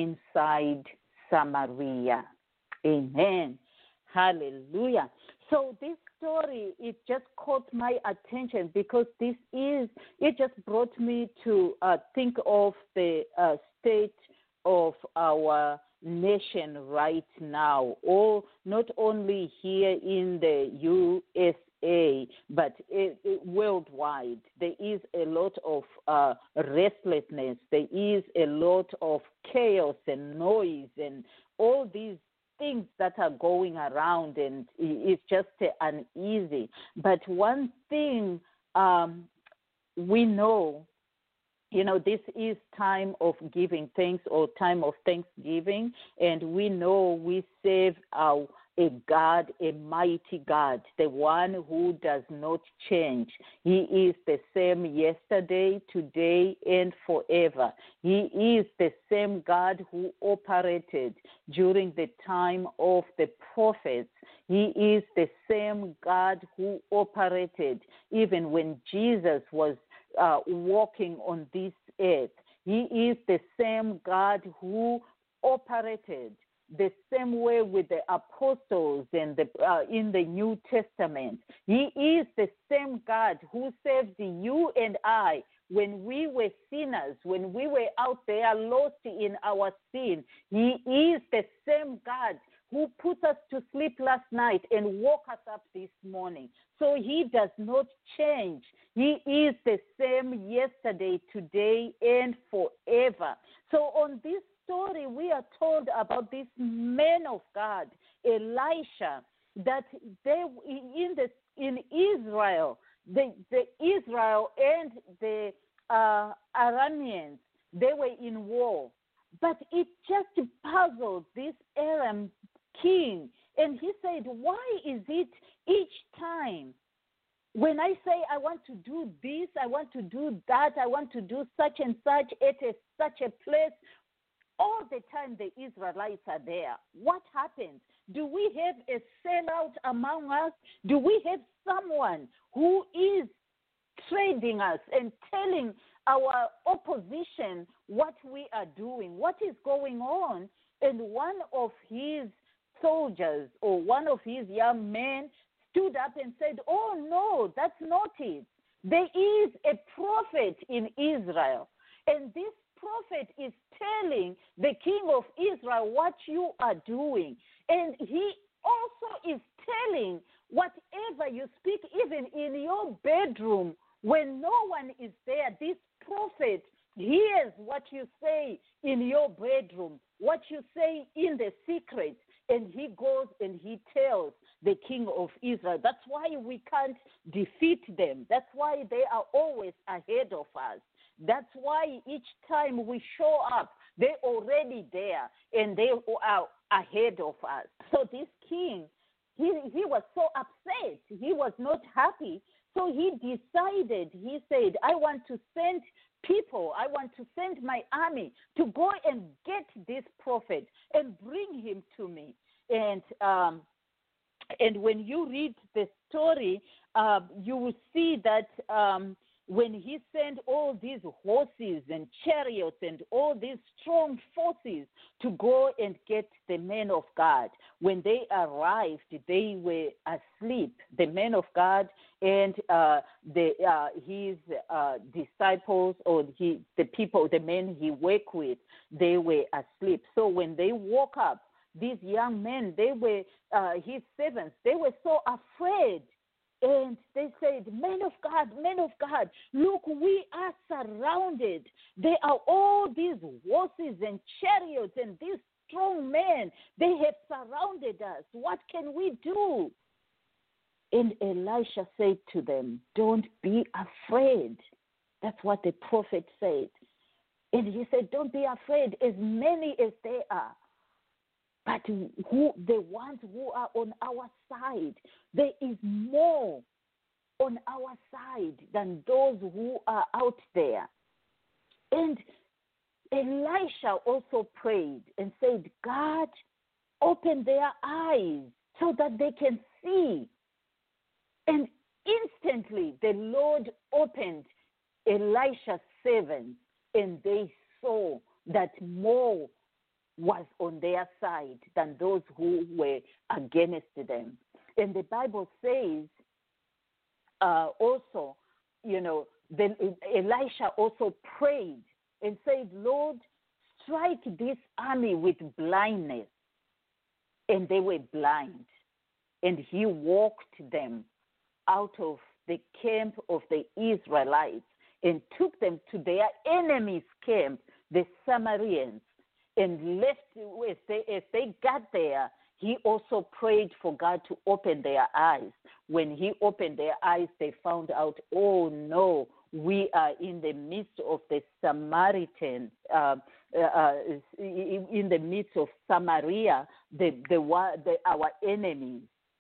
inside Samaria. Amen. Hallelujah. So this story, it just caught my attention because this is, it just brought me to uh, think of the uh, state of our nation right now, or not only here in the U S A, but it, it, worldwide. There is a lot of uh, restlessness. There is a lot of chaos and noise and all these things that are going around, and it's just uneasy. But one thing um, we know, you know, this is time of giving thanks, or time of thanksgiving, and we know we serve our a God, a mighty God, the one who does not change. He is the same yesterday, today, and forever. He is the same God who operated during the time of the prophets. He is the same God who operated even when Jesus was uh, walking on this earth. He is the same God who operated the same way with the apostles and the, uh, in the New Testament. He is the same God who saved you and I when we were sinners, when we were out there lost in our sin. He is the same God who put us to sleep last night and woke us up this morning. So he does not change. He is the same yesterday, today, and forever. So on this story, we are told about this man of God, Elisha, that they in the in Israel, the, the Israel and the uh, Arameans, they were in war. But it just puzzled this Aram king. And he said, why is it each time when I say I want to do this, I want to do that, I want to do such and such at a, such a place, all the time the Israelites are there? What happens? Do we have a sellout among us? Do we have someone who is trading us and telling our opposition what we are doing, what is going on? And one of his soldiers or one of his young men stood up and said, oh, no, that's not it. There is a prophet in Israel, and this prophet is telling the king of Israel what you are doing. And he also is telling whatever you speak, even in your bedroom, when no one is there, this prophet hears what you say in your bedroom, what you say in the secret, and he goes and he tells the king of Israel. That's why we can't defeat them. That's why they are always ahead of us. That's why each time we show up, they're already there and they are ahead of us. So this king, he, he was so upset. He was not happy. So he decided, he said, I want to send people, I want to send my army to go and get this prophet and bring him to me. And um, and when you read the story, uh, you will see that um, when he sent all these horses and chariots and all these strong forces to go and get the men of God, when they arrived, they were asleep. The men of God and uh, the, uh, his uh, disciples or he, the people, the men he worked with, they were asleep. So when they woke up, these young men, they were uh, his servants, they were so afraid. And they said, men of God, men of God, look, we are surrounded. There are all these horses and chariots and these strong men. They have surrounded us. What can we do? And Elisha said to them, don't be afraid. That's what the prophet said. And he said, don't be afraid, as many as they are. But who the ones who are on our side, there is more on our side than those who are out there. And Elisha also prayed and said, God, open their eyes so that they can see. And instantly the Lord opened Elisha's servants, and they saw that more was on their side than those who were against them. And the Bible says uh, also, you know, then Elisha also prayed and said, Lord, strike this army with blindness. And they were blind. And he walked them out of the camp of the Israelites and took them to their enemy's camp, the Samaritans, and left. As they, as they got there, he also prayed for God to open their eyes. When he opened their eyes, they found out, oh no, we are in the midst of the Samaritans, uh, uh, in the midst of Samaria, the, the, the, our enemies.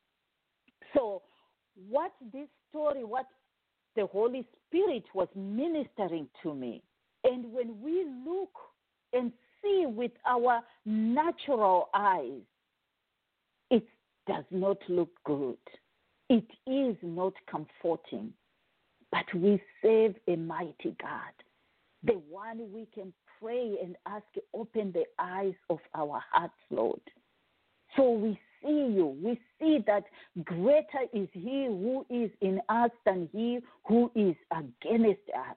So what this story, what the Holy Spirit was ministering to me, and when we look and see with our natural eyes, it does not look good. It is not comforting. But we serve a mighty God, the one we can pray and ask, open the eyes of our hearts, Lord. So we see you. We see that greater is he who is in us than he who is against us.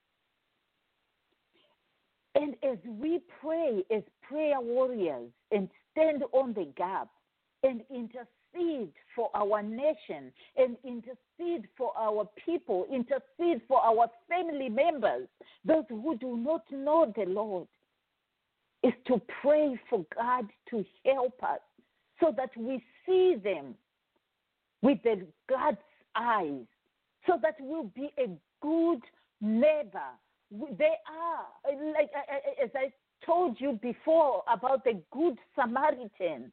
And as we pray as prayer warriors and stand on the gap and intercede for our nation and intercede for our people, intercede for our family members, those who do not know the Lord, is to pray for God to help us so that we see them with the God's eyes, so that we'll be a good neighbor. They are, like as I told you before about the Good Samaritan,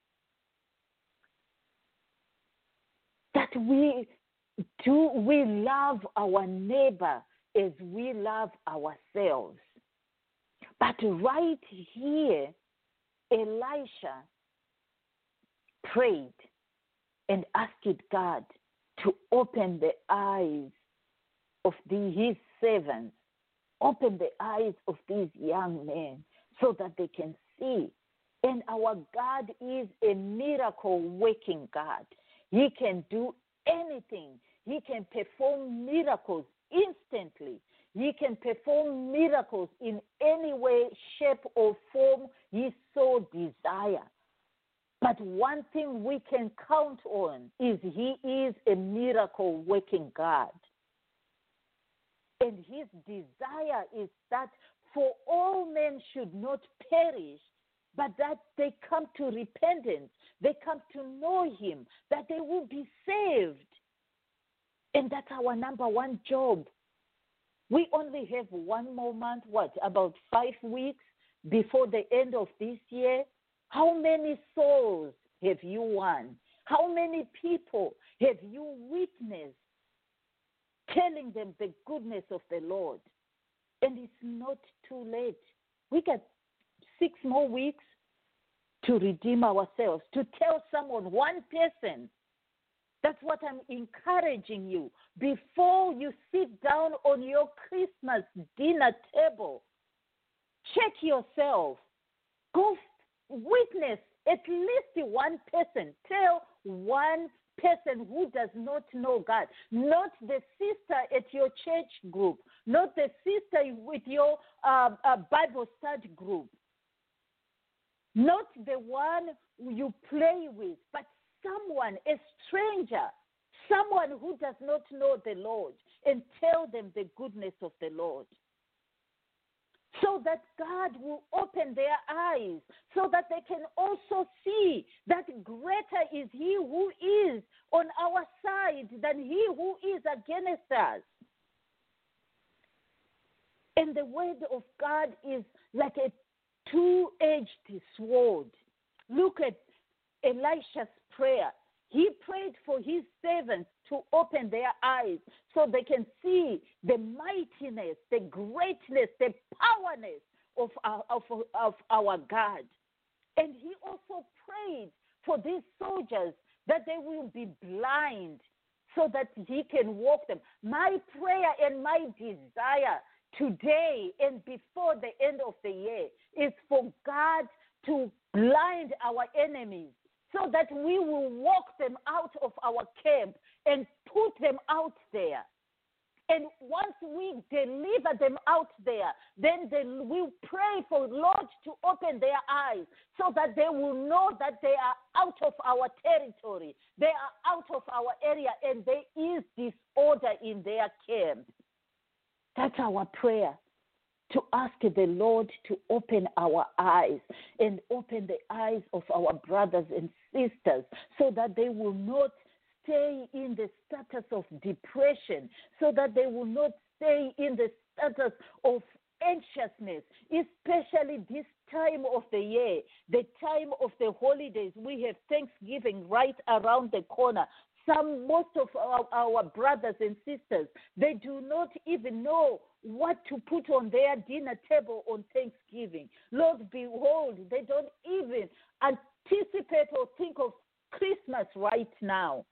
that we do, we love our neighbor as we love ourselves. But right here, Elisha prayed and asked God to open the eyes of the, his servants, open the eyes of these young men so that they can see. And our God is a miracle-working God. He can do anything. He can perform miracles instantly. He can perform miracles in any way, shape, or form he so desire. But one thing we can count on is he is a miracle-working God. And his desire is that for all men should not perish, but that they come to repentance, they come to know him, that they will be saved. And that's our number one job. We only have one more month, what, about five weeks before the end of this year. How many souls have you won? How many people have you witnessed telling them the goodness of the Lord? And it's not too late. We got six more weeks to redeem ourselves, to tell someone, one person. That's what I'm encouraging you. Before you sit down on your Christmas dinner table, check yourself. Go witness at least one person. Tell one person who does not know God, not the sister at your church group, not the sister with your uh, uh, Bible study group, not the one you play with, but someone, a stranger, someone who does not know the Lord, and tell them the goodness of the Lord. so that God will open their eyes, so that they can also see that greater is He who is on our side than he who is against us. And the word of God is like a two-edged sword. Look at Elisha's prayer. He prayed for his servants to open their eyes so they can see the mightiness, the greatness, the powerness of our, of, of our God. And he also prayed for these soldiers that they will be blind so that he can walk them. My prayer and my desire today and before the end of the year is for God to blind our enemies so that we will walk them out of our camp and put them out there. And once we deliver them out there, then they will pray for Lord to open their eyes so that they will know that they are out of our territory, they are out of our area, and there is disorder in their camp. That's our prayer, to ask the Lord to open our eyes and open the eyes of our brothers and sisters so that they will not stay in the status of depression, so that they will not stay in the status of anxiousness, especially this time of the year, the time of the holidays. We have Thanksgiving right around the corner. Some, most of our, our brothers and sisters, they do not even know what to put on their dinner table on Thanksgiving. Lord, behold, they don't even anticipate or think of Christmas right now.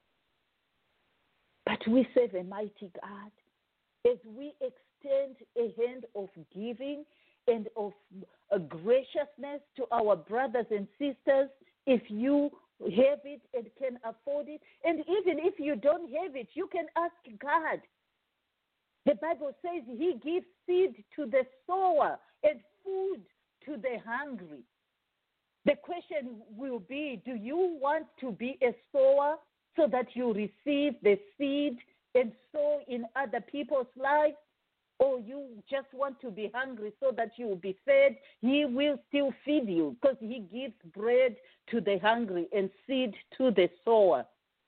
But we serve a mighty God. As we extend a hand of giving and of uh, graciousness to our brothers and sisters, if you have it and can afford it, and even if you don't have it, you can ask God. The Bible says he gives seed to the sower and food to the hungry. The question will be, do you want to be a sower so that you receive the seed and sow in other people's lives? Or you just want to be hungry so that you will be fed? He will still feed you because he gives bread to the hungry and seed to the sower.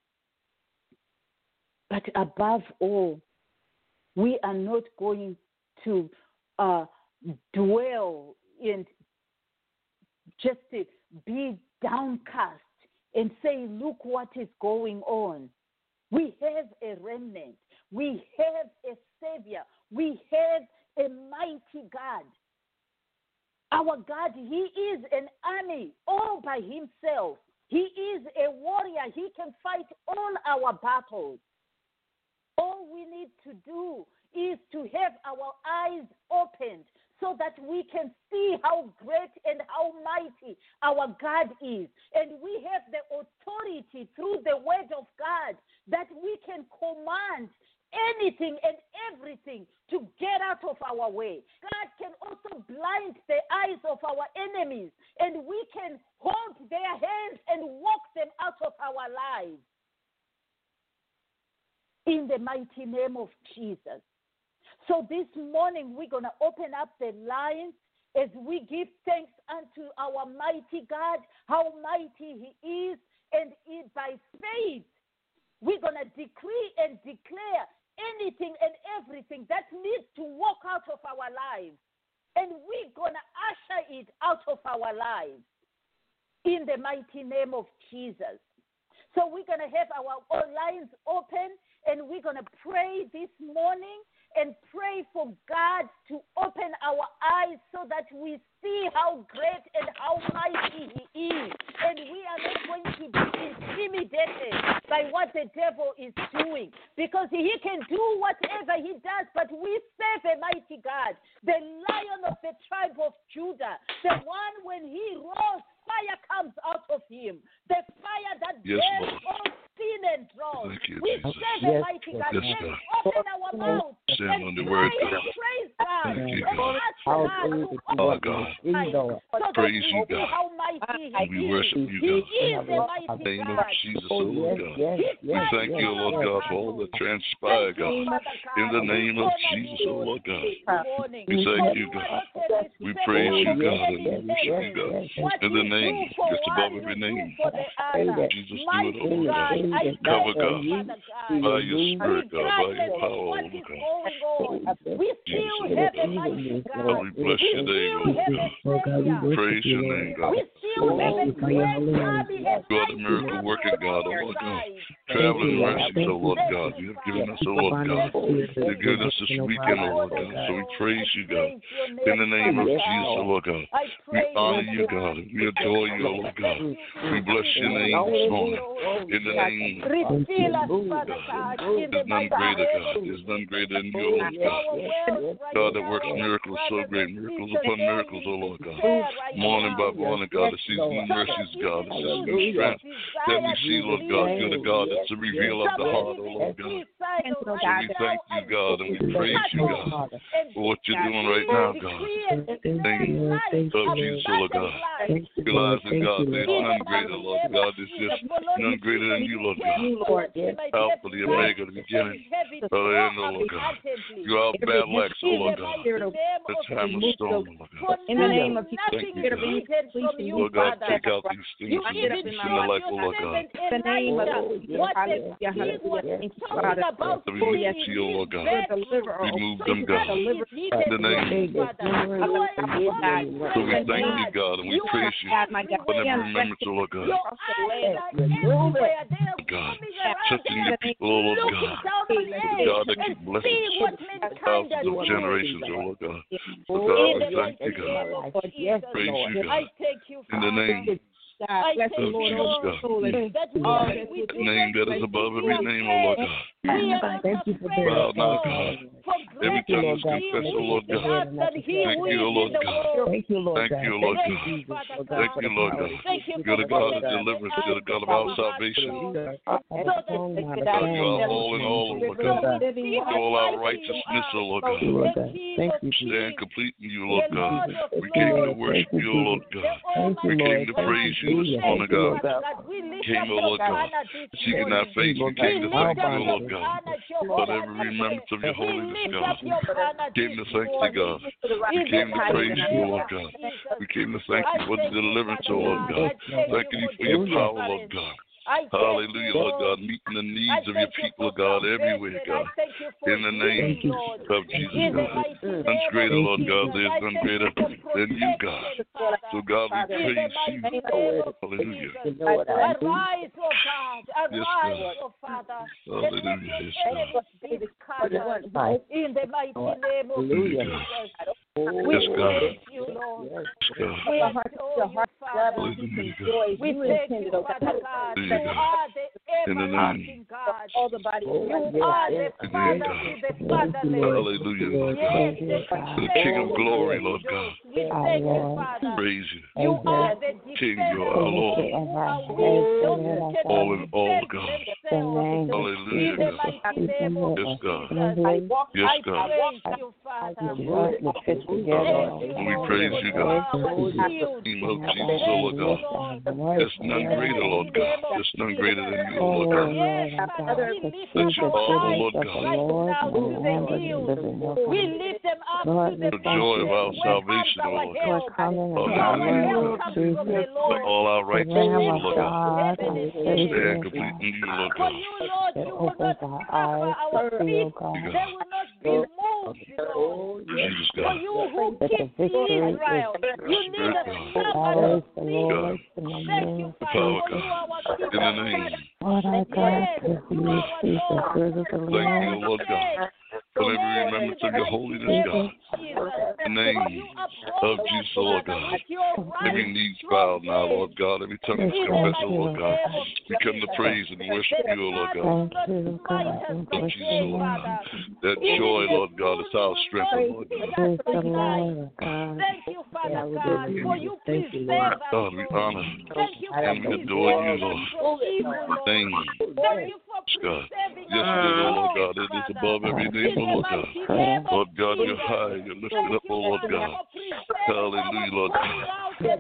But above all, we are not going to uh, dwell and just to be downcast and say, look what is going on. We have a remnant. We have a Savior. We have a mighty God. Our God, he is an army all by himself. He is a warrior. He can fight all our battles. All we need to do is to have our eyes opened so that we can see how great and how mighty our God is. And we have the authority through the word of God that we can command anything and everything to get out of our way. God can also blind the eyes of our enemies, and we can hold their hands and walk them out of our lives. In the mighty name of Jesus. So this morning we're going to open up the lines as we give thanks unto our mighty God, how mighty he is, and it, by faith we're going to decree and declare anything and everything that needs to walk out of our lives, and we're going to usher it out of our lives in the mighty name of Jesus. So we're going to have our lines open, and we're going to pray this morning and pray for God to open our eyes so that we see how great and how mighty he is. And we are not going to be intimidated by what the devil is doing, because he can do whatever he does, but we serve a mighty God, the Lion of the tribe of Judah, the one when he rose, fire comes out of him, the fire that yes, burns all sin and dross. We serve a mighty God. Yes, Let's open our mouth Stand on and the pray word, and God. praise God. Thank you, And God. ask God to Oh, open God. our eyes so that Praise we you, see God. how mighty And we worship you, God. In the name of Jesus, oh Lord God. We thank you, Lord God, for all that transpired, God. In the name of Jesus, oh Lord God. We thank you, God. We praise you, God, and we worship you, God. In the name, just above every name. Jesus, do it, oh Lord God. Cover, God, by your spirit, God, by your power, oh Lord God. Jesus, oh Lord God. God, we bless your name, oh God. Praise your name, God. You are the miracle working God, oh Lord God. Traveling mercies, oh Lord God. You have given us, oh Lord God. You've given us this weekend, oh Lord God. So we praise you, God. In the name of Jesus, oh Lord God. We honor you, God. We adore you, oh Lord God. We bless your name this morning. In the name of God. There's none greater, God. There's none greater than you, oh Lord God. God that works miracles, so great miracles upon miracles, oh Lord God. Morning by morning, God, to see new mercies, God. It's just new strength that we see, Lord God. You're the God that's the reveal of the heart, oh Lord God. So we thank you, God, and we praise you, God, for what you're doing right now, God. Thank you, love you, so Lord God. Realizing, God, there's none greater, Lord God. There's just none greater than you, Lord God. Alpha, the Omega, the beginning, the end, oh Lord God. You're our battle axe, oh Lord God. The time of storm, oh Lord God. In the name of Thank you, God. Lord God, take out these things in the life, oh Lord God. In the name of Jesus, hallelujah, hallelujah. Thank you, Father. We move to you, oh Lord God. Remove them, God. In the name of Jesus. So we thank you, God, and we praise you for every remembrance, oh Lord God. God, touching your people, oh Lord God. God, that keep blessing thousands of generations, oh Lord God. So God, we thank you, God. Praise you, God. In the name God, bless the Lord, oh Jesus, God. That name that is above every name, oh Lord God. Thank you for Well, now, God. Every tongue is confessed, oh Lord God. Thank you, oh Lord God. Thank you, Lord Thank you, Lord God. Thank you, Lord God. You're the God of deliverance. You're the God of our salvation. God, you are all in all, oh Lord God. You're all our righteousness, oh Lord God. Thank you, Stand complete in you, Lord God. We came to worship you, oh Lord God. We came to praise you this morning, God. Came, oh Lord God. Seeking our faith, we came to thank you, oh Lord God. For every remembrance of your holiness, God. We came to thank you, God. We came to praise you, Lord God. We came to thank you for the deliverance, oh Lord God. Thank you for your power, Lord God. Hallelujah, Lord God, meeting the needs of your people, God, everywhere, God. In the name of Jesus, God. None's greater, Lord God. There's none greater than you, God. So, God, we praise you. Hallelujah. Arise, oh God. Yes, Arise, God. oh Father. Hallelujah. Yes, God. In the mighty name of Jesus. We Yes, God. praise you, Lord. Yes, God. We adore you, Father. We thank you, Father God. You are the everlasting God. all the body. You are the Father to the fatherless. Hallelujah. Yes, The King of glory, Lord God. we thank you, Father. Praise you. You are the King, you are our Lord. All in all, God. Hallelujah, God. Yes, God. Yes, God. You, Father. And we praise you, God. In the name of Jesus, oh Lord God. There's none greater, Lord God. There's none greater than you, oh Lord God. That you are, oh Lord God. We lift them up to the The joy of our salvation, oh Lord God. Hallelujah. Like all our righteousness, oh Lord God. Stand complete in you, Lord God. You, Lord, you will not cover our feet. They will not be moved, Lord. Jesus, For God. you who keep Israel, you need a shepherd of God. Thank you, The Father, power, for you are God. our In the name. Lord, I Thank you, Lord God. For every remembrance of your holiness, God. In the name of Jesus, Lord God. Every need's bowed now, Lord God. Every tongue is confessed, oh Lord God. We come to praise and worship you, oh Lord God. Oh Jesus, oh Lord God. That joy, Lord God, is our strength, oh Lord God. Thank you, Father God, for you preserve us. God, we honor Thank you for and we adore you, Lord. evil, Lord. Thank you. Thank you for God. preserving Yes, it is, oh Lord God. It is above every name, oh Lord God. Lord God, you're high. You're lifted up, oh Lord God. Hallelujah, Lord God. Yes,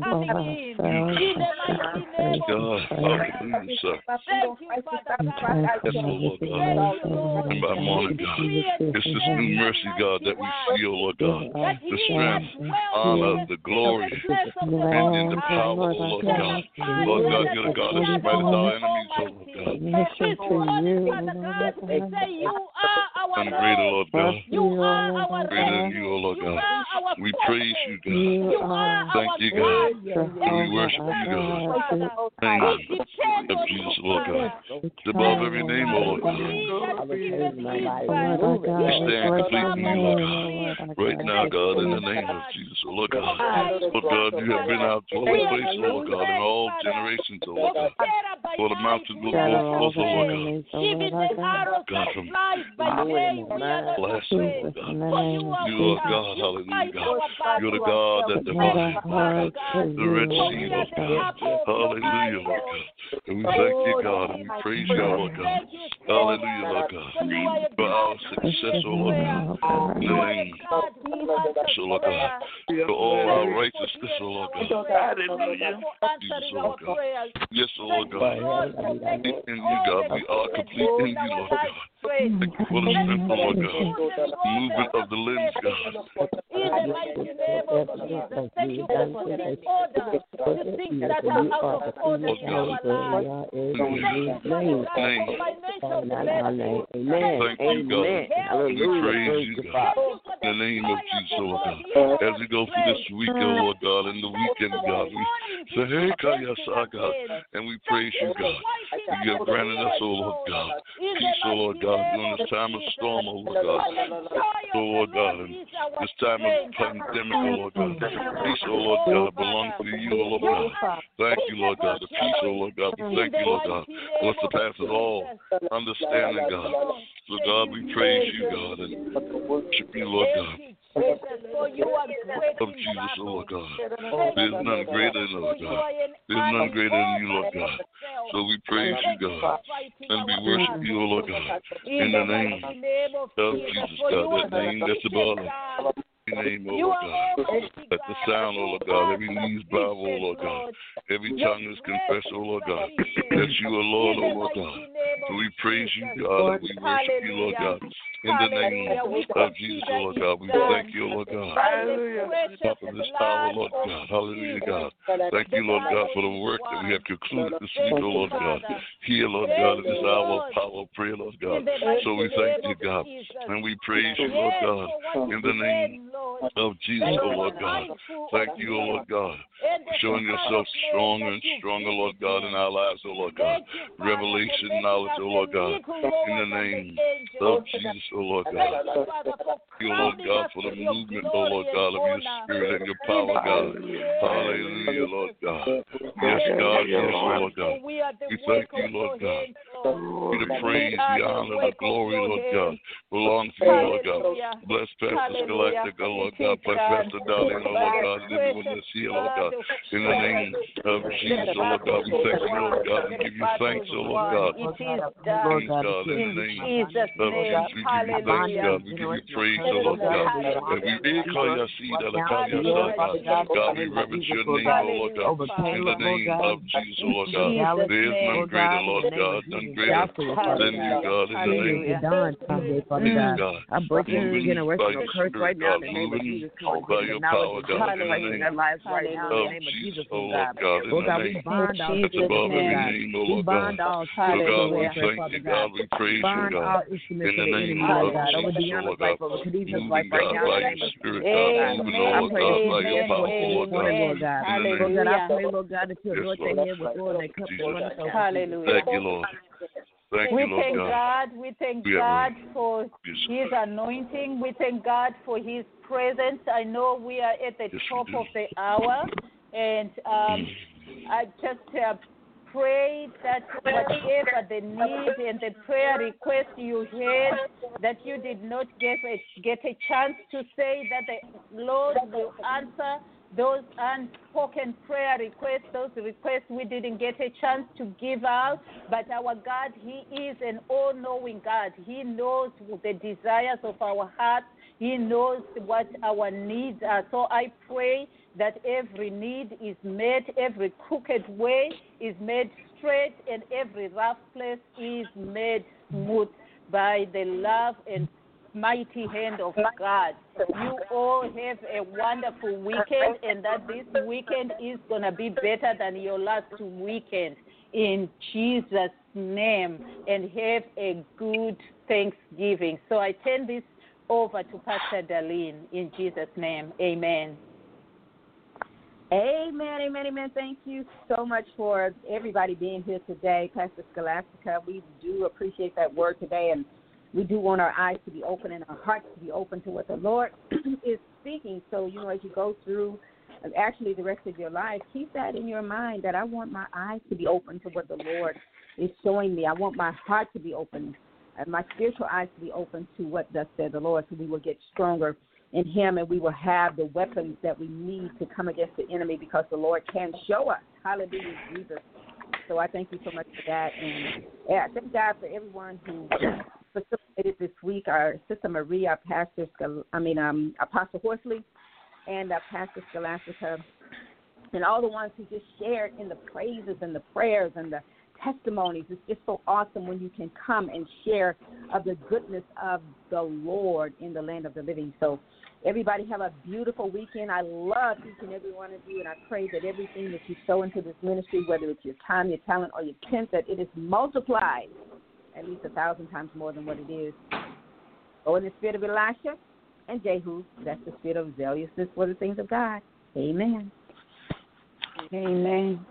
God. Hallelujah, sir. Yes, oh Lord God. And by morning, God. It's this new mercy, God, that we feel, Lord God. The strength, honor, the glory, and in the power, oh Lord God. Lord God, you're the God that smites our enemies, oh Lord God. Listen to you, And greater, Lord God. You are our Greater than you, oh Lord God. We praise you, God. Thank you, God. And we worship you, God. Thank you, of Jesus, Lord God. It's above every name, oh Lord God. We stand complete in you, Lord God. Right now, God, in the name of Jesus, oh Lord God. Lord God, you have been our dwelling place, oh Lord God, in all generations, oh Lord God. For the mountains will go forth, oh Lord God. God, from last, oh Lord God. You are God, hallelujah, God. You're the God that divides the Red Sea, Lord God. Hallelujah, Lord God. And we thank you, God, and we praise you, Lord God. Hallelujah, Lord God. For our success, oh Lord God. In the name, so Lord God. For all our righteousness, oh Lord God. Hallelujah. Jesus, oh Lord God. Yes, oh Lord God. In you, God, we are complete in you, Lord God. Thank you for the strength, oh Lord God. Movement of the limbs, God. In the mighty name of Jesus, thank you for this order. The things that are out of order in our lives. Name. Amen. Amen. We praise you, God. In the name of Jesus, oh Lord God. As we go through this week, oh Lord God, and the weekend, God, we say, hey, Kayasa, God, and we praise you, God. You have granted us, oh Lord God, peace, oh Lord God, during this time of storm, oh Lord God. Oh Lord God, and this time of pandemic, oh Lord God. Peace, oh Lord God, belongs to you, oh Lord God. Thank you, Lord God. The peace, oh Lord God. We thank you, Lord God. What surpasses all understanding, God. So God, we praise you, God, and worship you, Lord God. Of Jesus, oh Lord God. There's none greater than Lord God. There's none greater than you, Lord God. So we praise you, God, and we worship you, oh Lord God. In the name of Jesus, God, that name that's above name, oh Lord God. Let the sound, oh Lord God, every knee's bow, oh Lord God. Every tongue is confess, oh Lord God, that you are Lord, oh Lord God. So we praise you, God, and we worship you, Lord God. In the name of Jesus, oh Lord God, we thank you, oh Lord God. Top of this hour, Lord God. Hallelujah, God. Thank you, Lord God, for the work that we have concluded this week, oh Lord God. Here, Lord God, in this hour of power of prayer, Lord God. So we thank you, God, and we praise you, Lord God, in the name of Jesus, oh Lord God. Thank you, oh Lord God, for showing yourself stronger and stronger, Lord God, in our lives, oh Lord God. Revelation, knowledge, oh Lord God, in the name of Jesus, oh Lord God. Thank you, Lord God, for the movement, oh Lord God, of your spirit and your power, God. Hallelujah, Lord God. Yes, God, yes, Lord God. We thank you, Lord God. The praise, the honor, the glory, Lord God, belongs to you, Lord God. Bless Pastor Galactica, Lord God. Bless Pastor Darlene, oh Lord God, and everyone that's here, Lord God. In the name of Jesus, oh Lord God, we thank you, Lord God. We give you thanks, oh Lord God. Please, God, in the name of Jesus, we give you thanks, God. We give you praise, oh Lord God. And we call your seed, God, we reverence your name, oh Lord God. In the name of Jesus, oh Lord God. There is none greater, Lord God, none greater than you, God, in the name of God. I break every generational curse right now in the name of Jesus. By your power, God, in the name their lives right now in the name of Jesus, oh Lord God, in Lord the God, we name bind all that's above every name, oh we Lord God. bind all So God, we Father thank you, God, we praise bind you, all God, instruments in of the the name enemy, Lord of God, over Jesus, oh Deanna's Lord life, God. over Khadijah's Moving, life right God, now by in the your name of spirit, Jesus, God, God. moving, oh I Lord pray God, that by you your send power, forth oh this Lord God. morning, Lord God. In the name Lord of God, I Jesus. pray, Lord God, that you Yes, anoint their Lord. head with oil and their cup will run over. Hallelujah. Thank you, Lord. Thank we you, Lord thank God. God. We thank We God have for yes, His anointing. We thank God for His presence. I know we are at the yes, top of the hour, and um, I just uh, pray that whatever the need and the prayer request you had, that you did not get a, get a chance to say, that the Lord will answer those unspoken prayer requests, those requests we didn't get a chance to give out. But our God, He is an all-knowing God. He knows the desires of our hearts. He knows what our needs are. So I pray that every need is met, every crooked way is made straight, and every rough place is made smooth by the love and mighty hand of God. You all have a wonderful weekend, and that this weekend is going to be better than your last weekend in Jesus' name, and have a good Thanksgiving. So I turn this over to Pastor Darlene in Jesus' name. Amen. Amen, amen, amen. Thank you so much for everybody being here today. Pastor Scholastica, we do appreciate that word today, and we do want our eyes to be open and our hearts to be open to what the Lord is speaking. So, you know, as you go through actually the rest of your life, keep that in your mind that I want my eyes to be open to what the Lord is showing me. I want my heart to be open and my spiritual eyes to be open to what thus said the Lord, so we will get stronger in Him, and we will have the weapons that we need to come against the enemy, because the Lord can show us. Hallelujah, Jesus. So I thank you so much for that. And yeah, thank God for everyone who participated this week. Our Sister Marie, our Pastor, I mean, um, Apostle Horsley, and uh, Pastor Scholastica, and all the ones who just shared in the praises and the prayers and the testimonies. It's just so awesome when you can come and share of the goodness of the Lord in the land of the living. So everybody have a beautiful weekend. I love each and every one of you, and I pray that everything that you sow into this ministry, whether it's your time, your talent, or your tent, that it is multiplied at least a thousand times more than what it is. Oh, in the spirit of Elisha and Jehu, that's the spirit of zealousness for the things of God. Amen. Amen.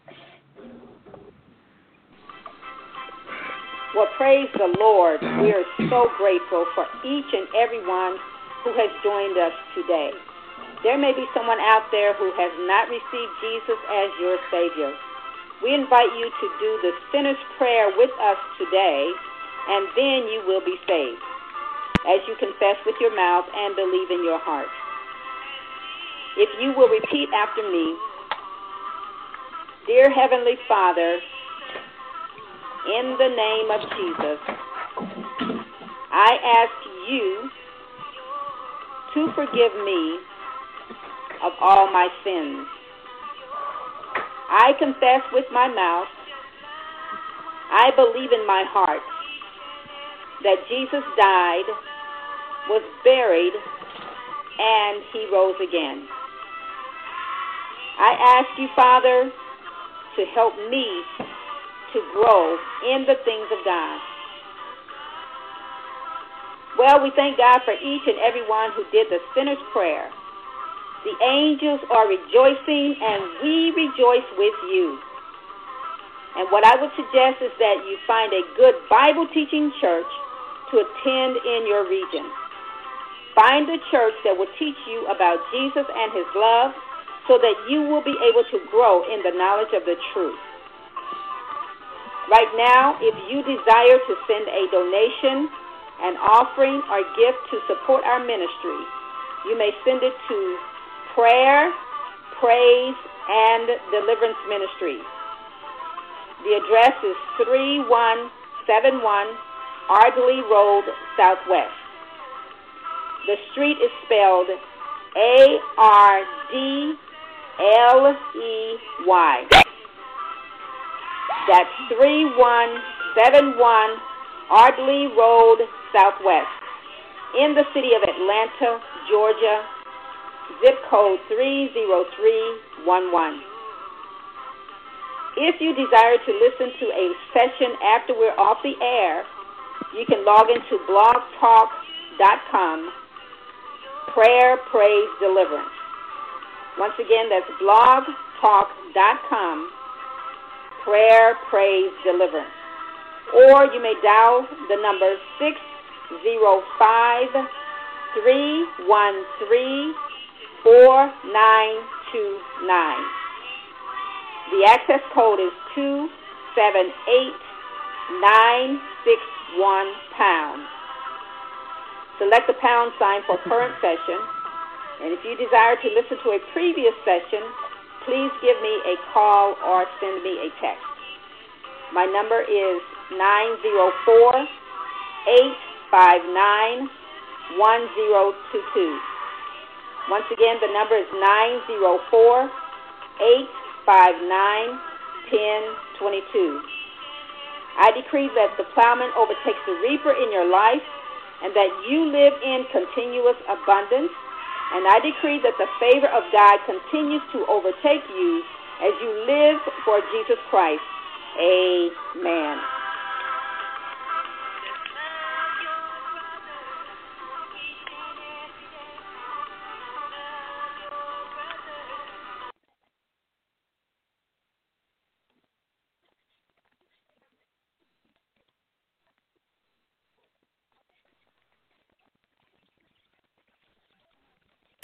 Well, praise the Lord. We are so grateful for each and every one who has joined us today. There may be someone out there who has not received Jesus as your Savior. We invite you to do the sinner's prayer with us today, and then you will be saved, as you confess with your mouth and believe in your heart. If you will repeat after me, Dear Heavenly Father, in the name of Jesus, I ask you to forgive me of all my sins. I confess with my mouth, I believe in my heart that Jesus died, was buried, and He rose again. I ask you, Father, to help me to grow in the things of God. Well, we thank God for each and every one who did the sinner's prayer. The angels are rejoicing, and we rejoice with you. And what I would suggest is that you find a good Bible-teaching church to attend in your region. Find a church that will teach you about Jesus and His love, so that you will be able to grow in the knowledge of the truth. Right now, if you desire to send a donation, an offering, or gift to support our ministry, you may send it to Prayer, Praise, and Deliverance Ministry. The address is three one seven one Ardley Road, Southwest. The street is spelled A R D L E Y. That's three one seven one Ardley Road, Southwest, in the city of Atlanta, Georgia, zip code three zero three one one. If you desire to listen to a session after we're off the air, you can log into blog talk dot com, Prayer, Praise, Deliverance. Once again, that's blog talk dot com, Prayer, Praise, Deliverance. Or you may dial the number six zero five, three one three, four nine two nine. The access code is two seven eight nine six one pound. Select the pound sign for current session. And if you desire to listen to a previous session, please give me a call or send me a text. My number is nine zero four, eight five nine, one zero two two. Once again, the number is nine zero four, eight five nine, one zero two two. I decree that the plowman overtakes the reaper in your life and that you live in continuous abundance. And I decree that the favor of God continues to overtake you as you live for Jesus Christ. Amen.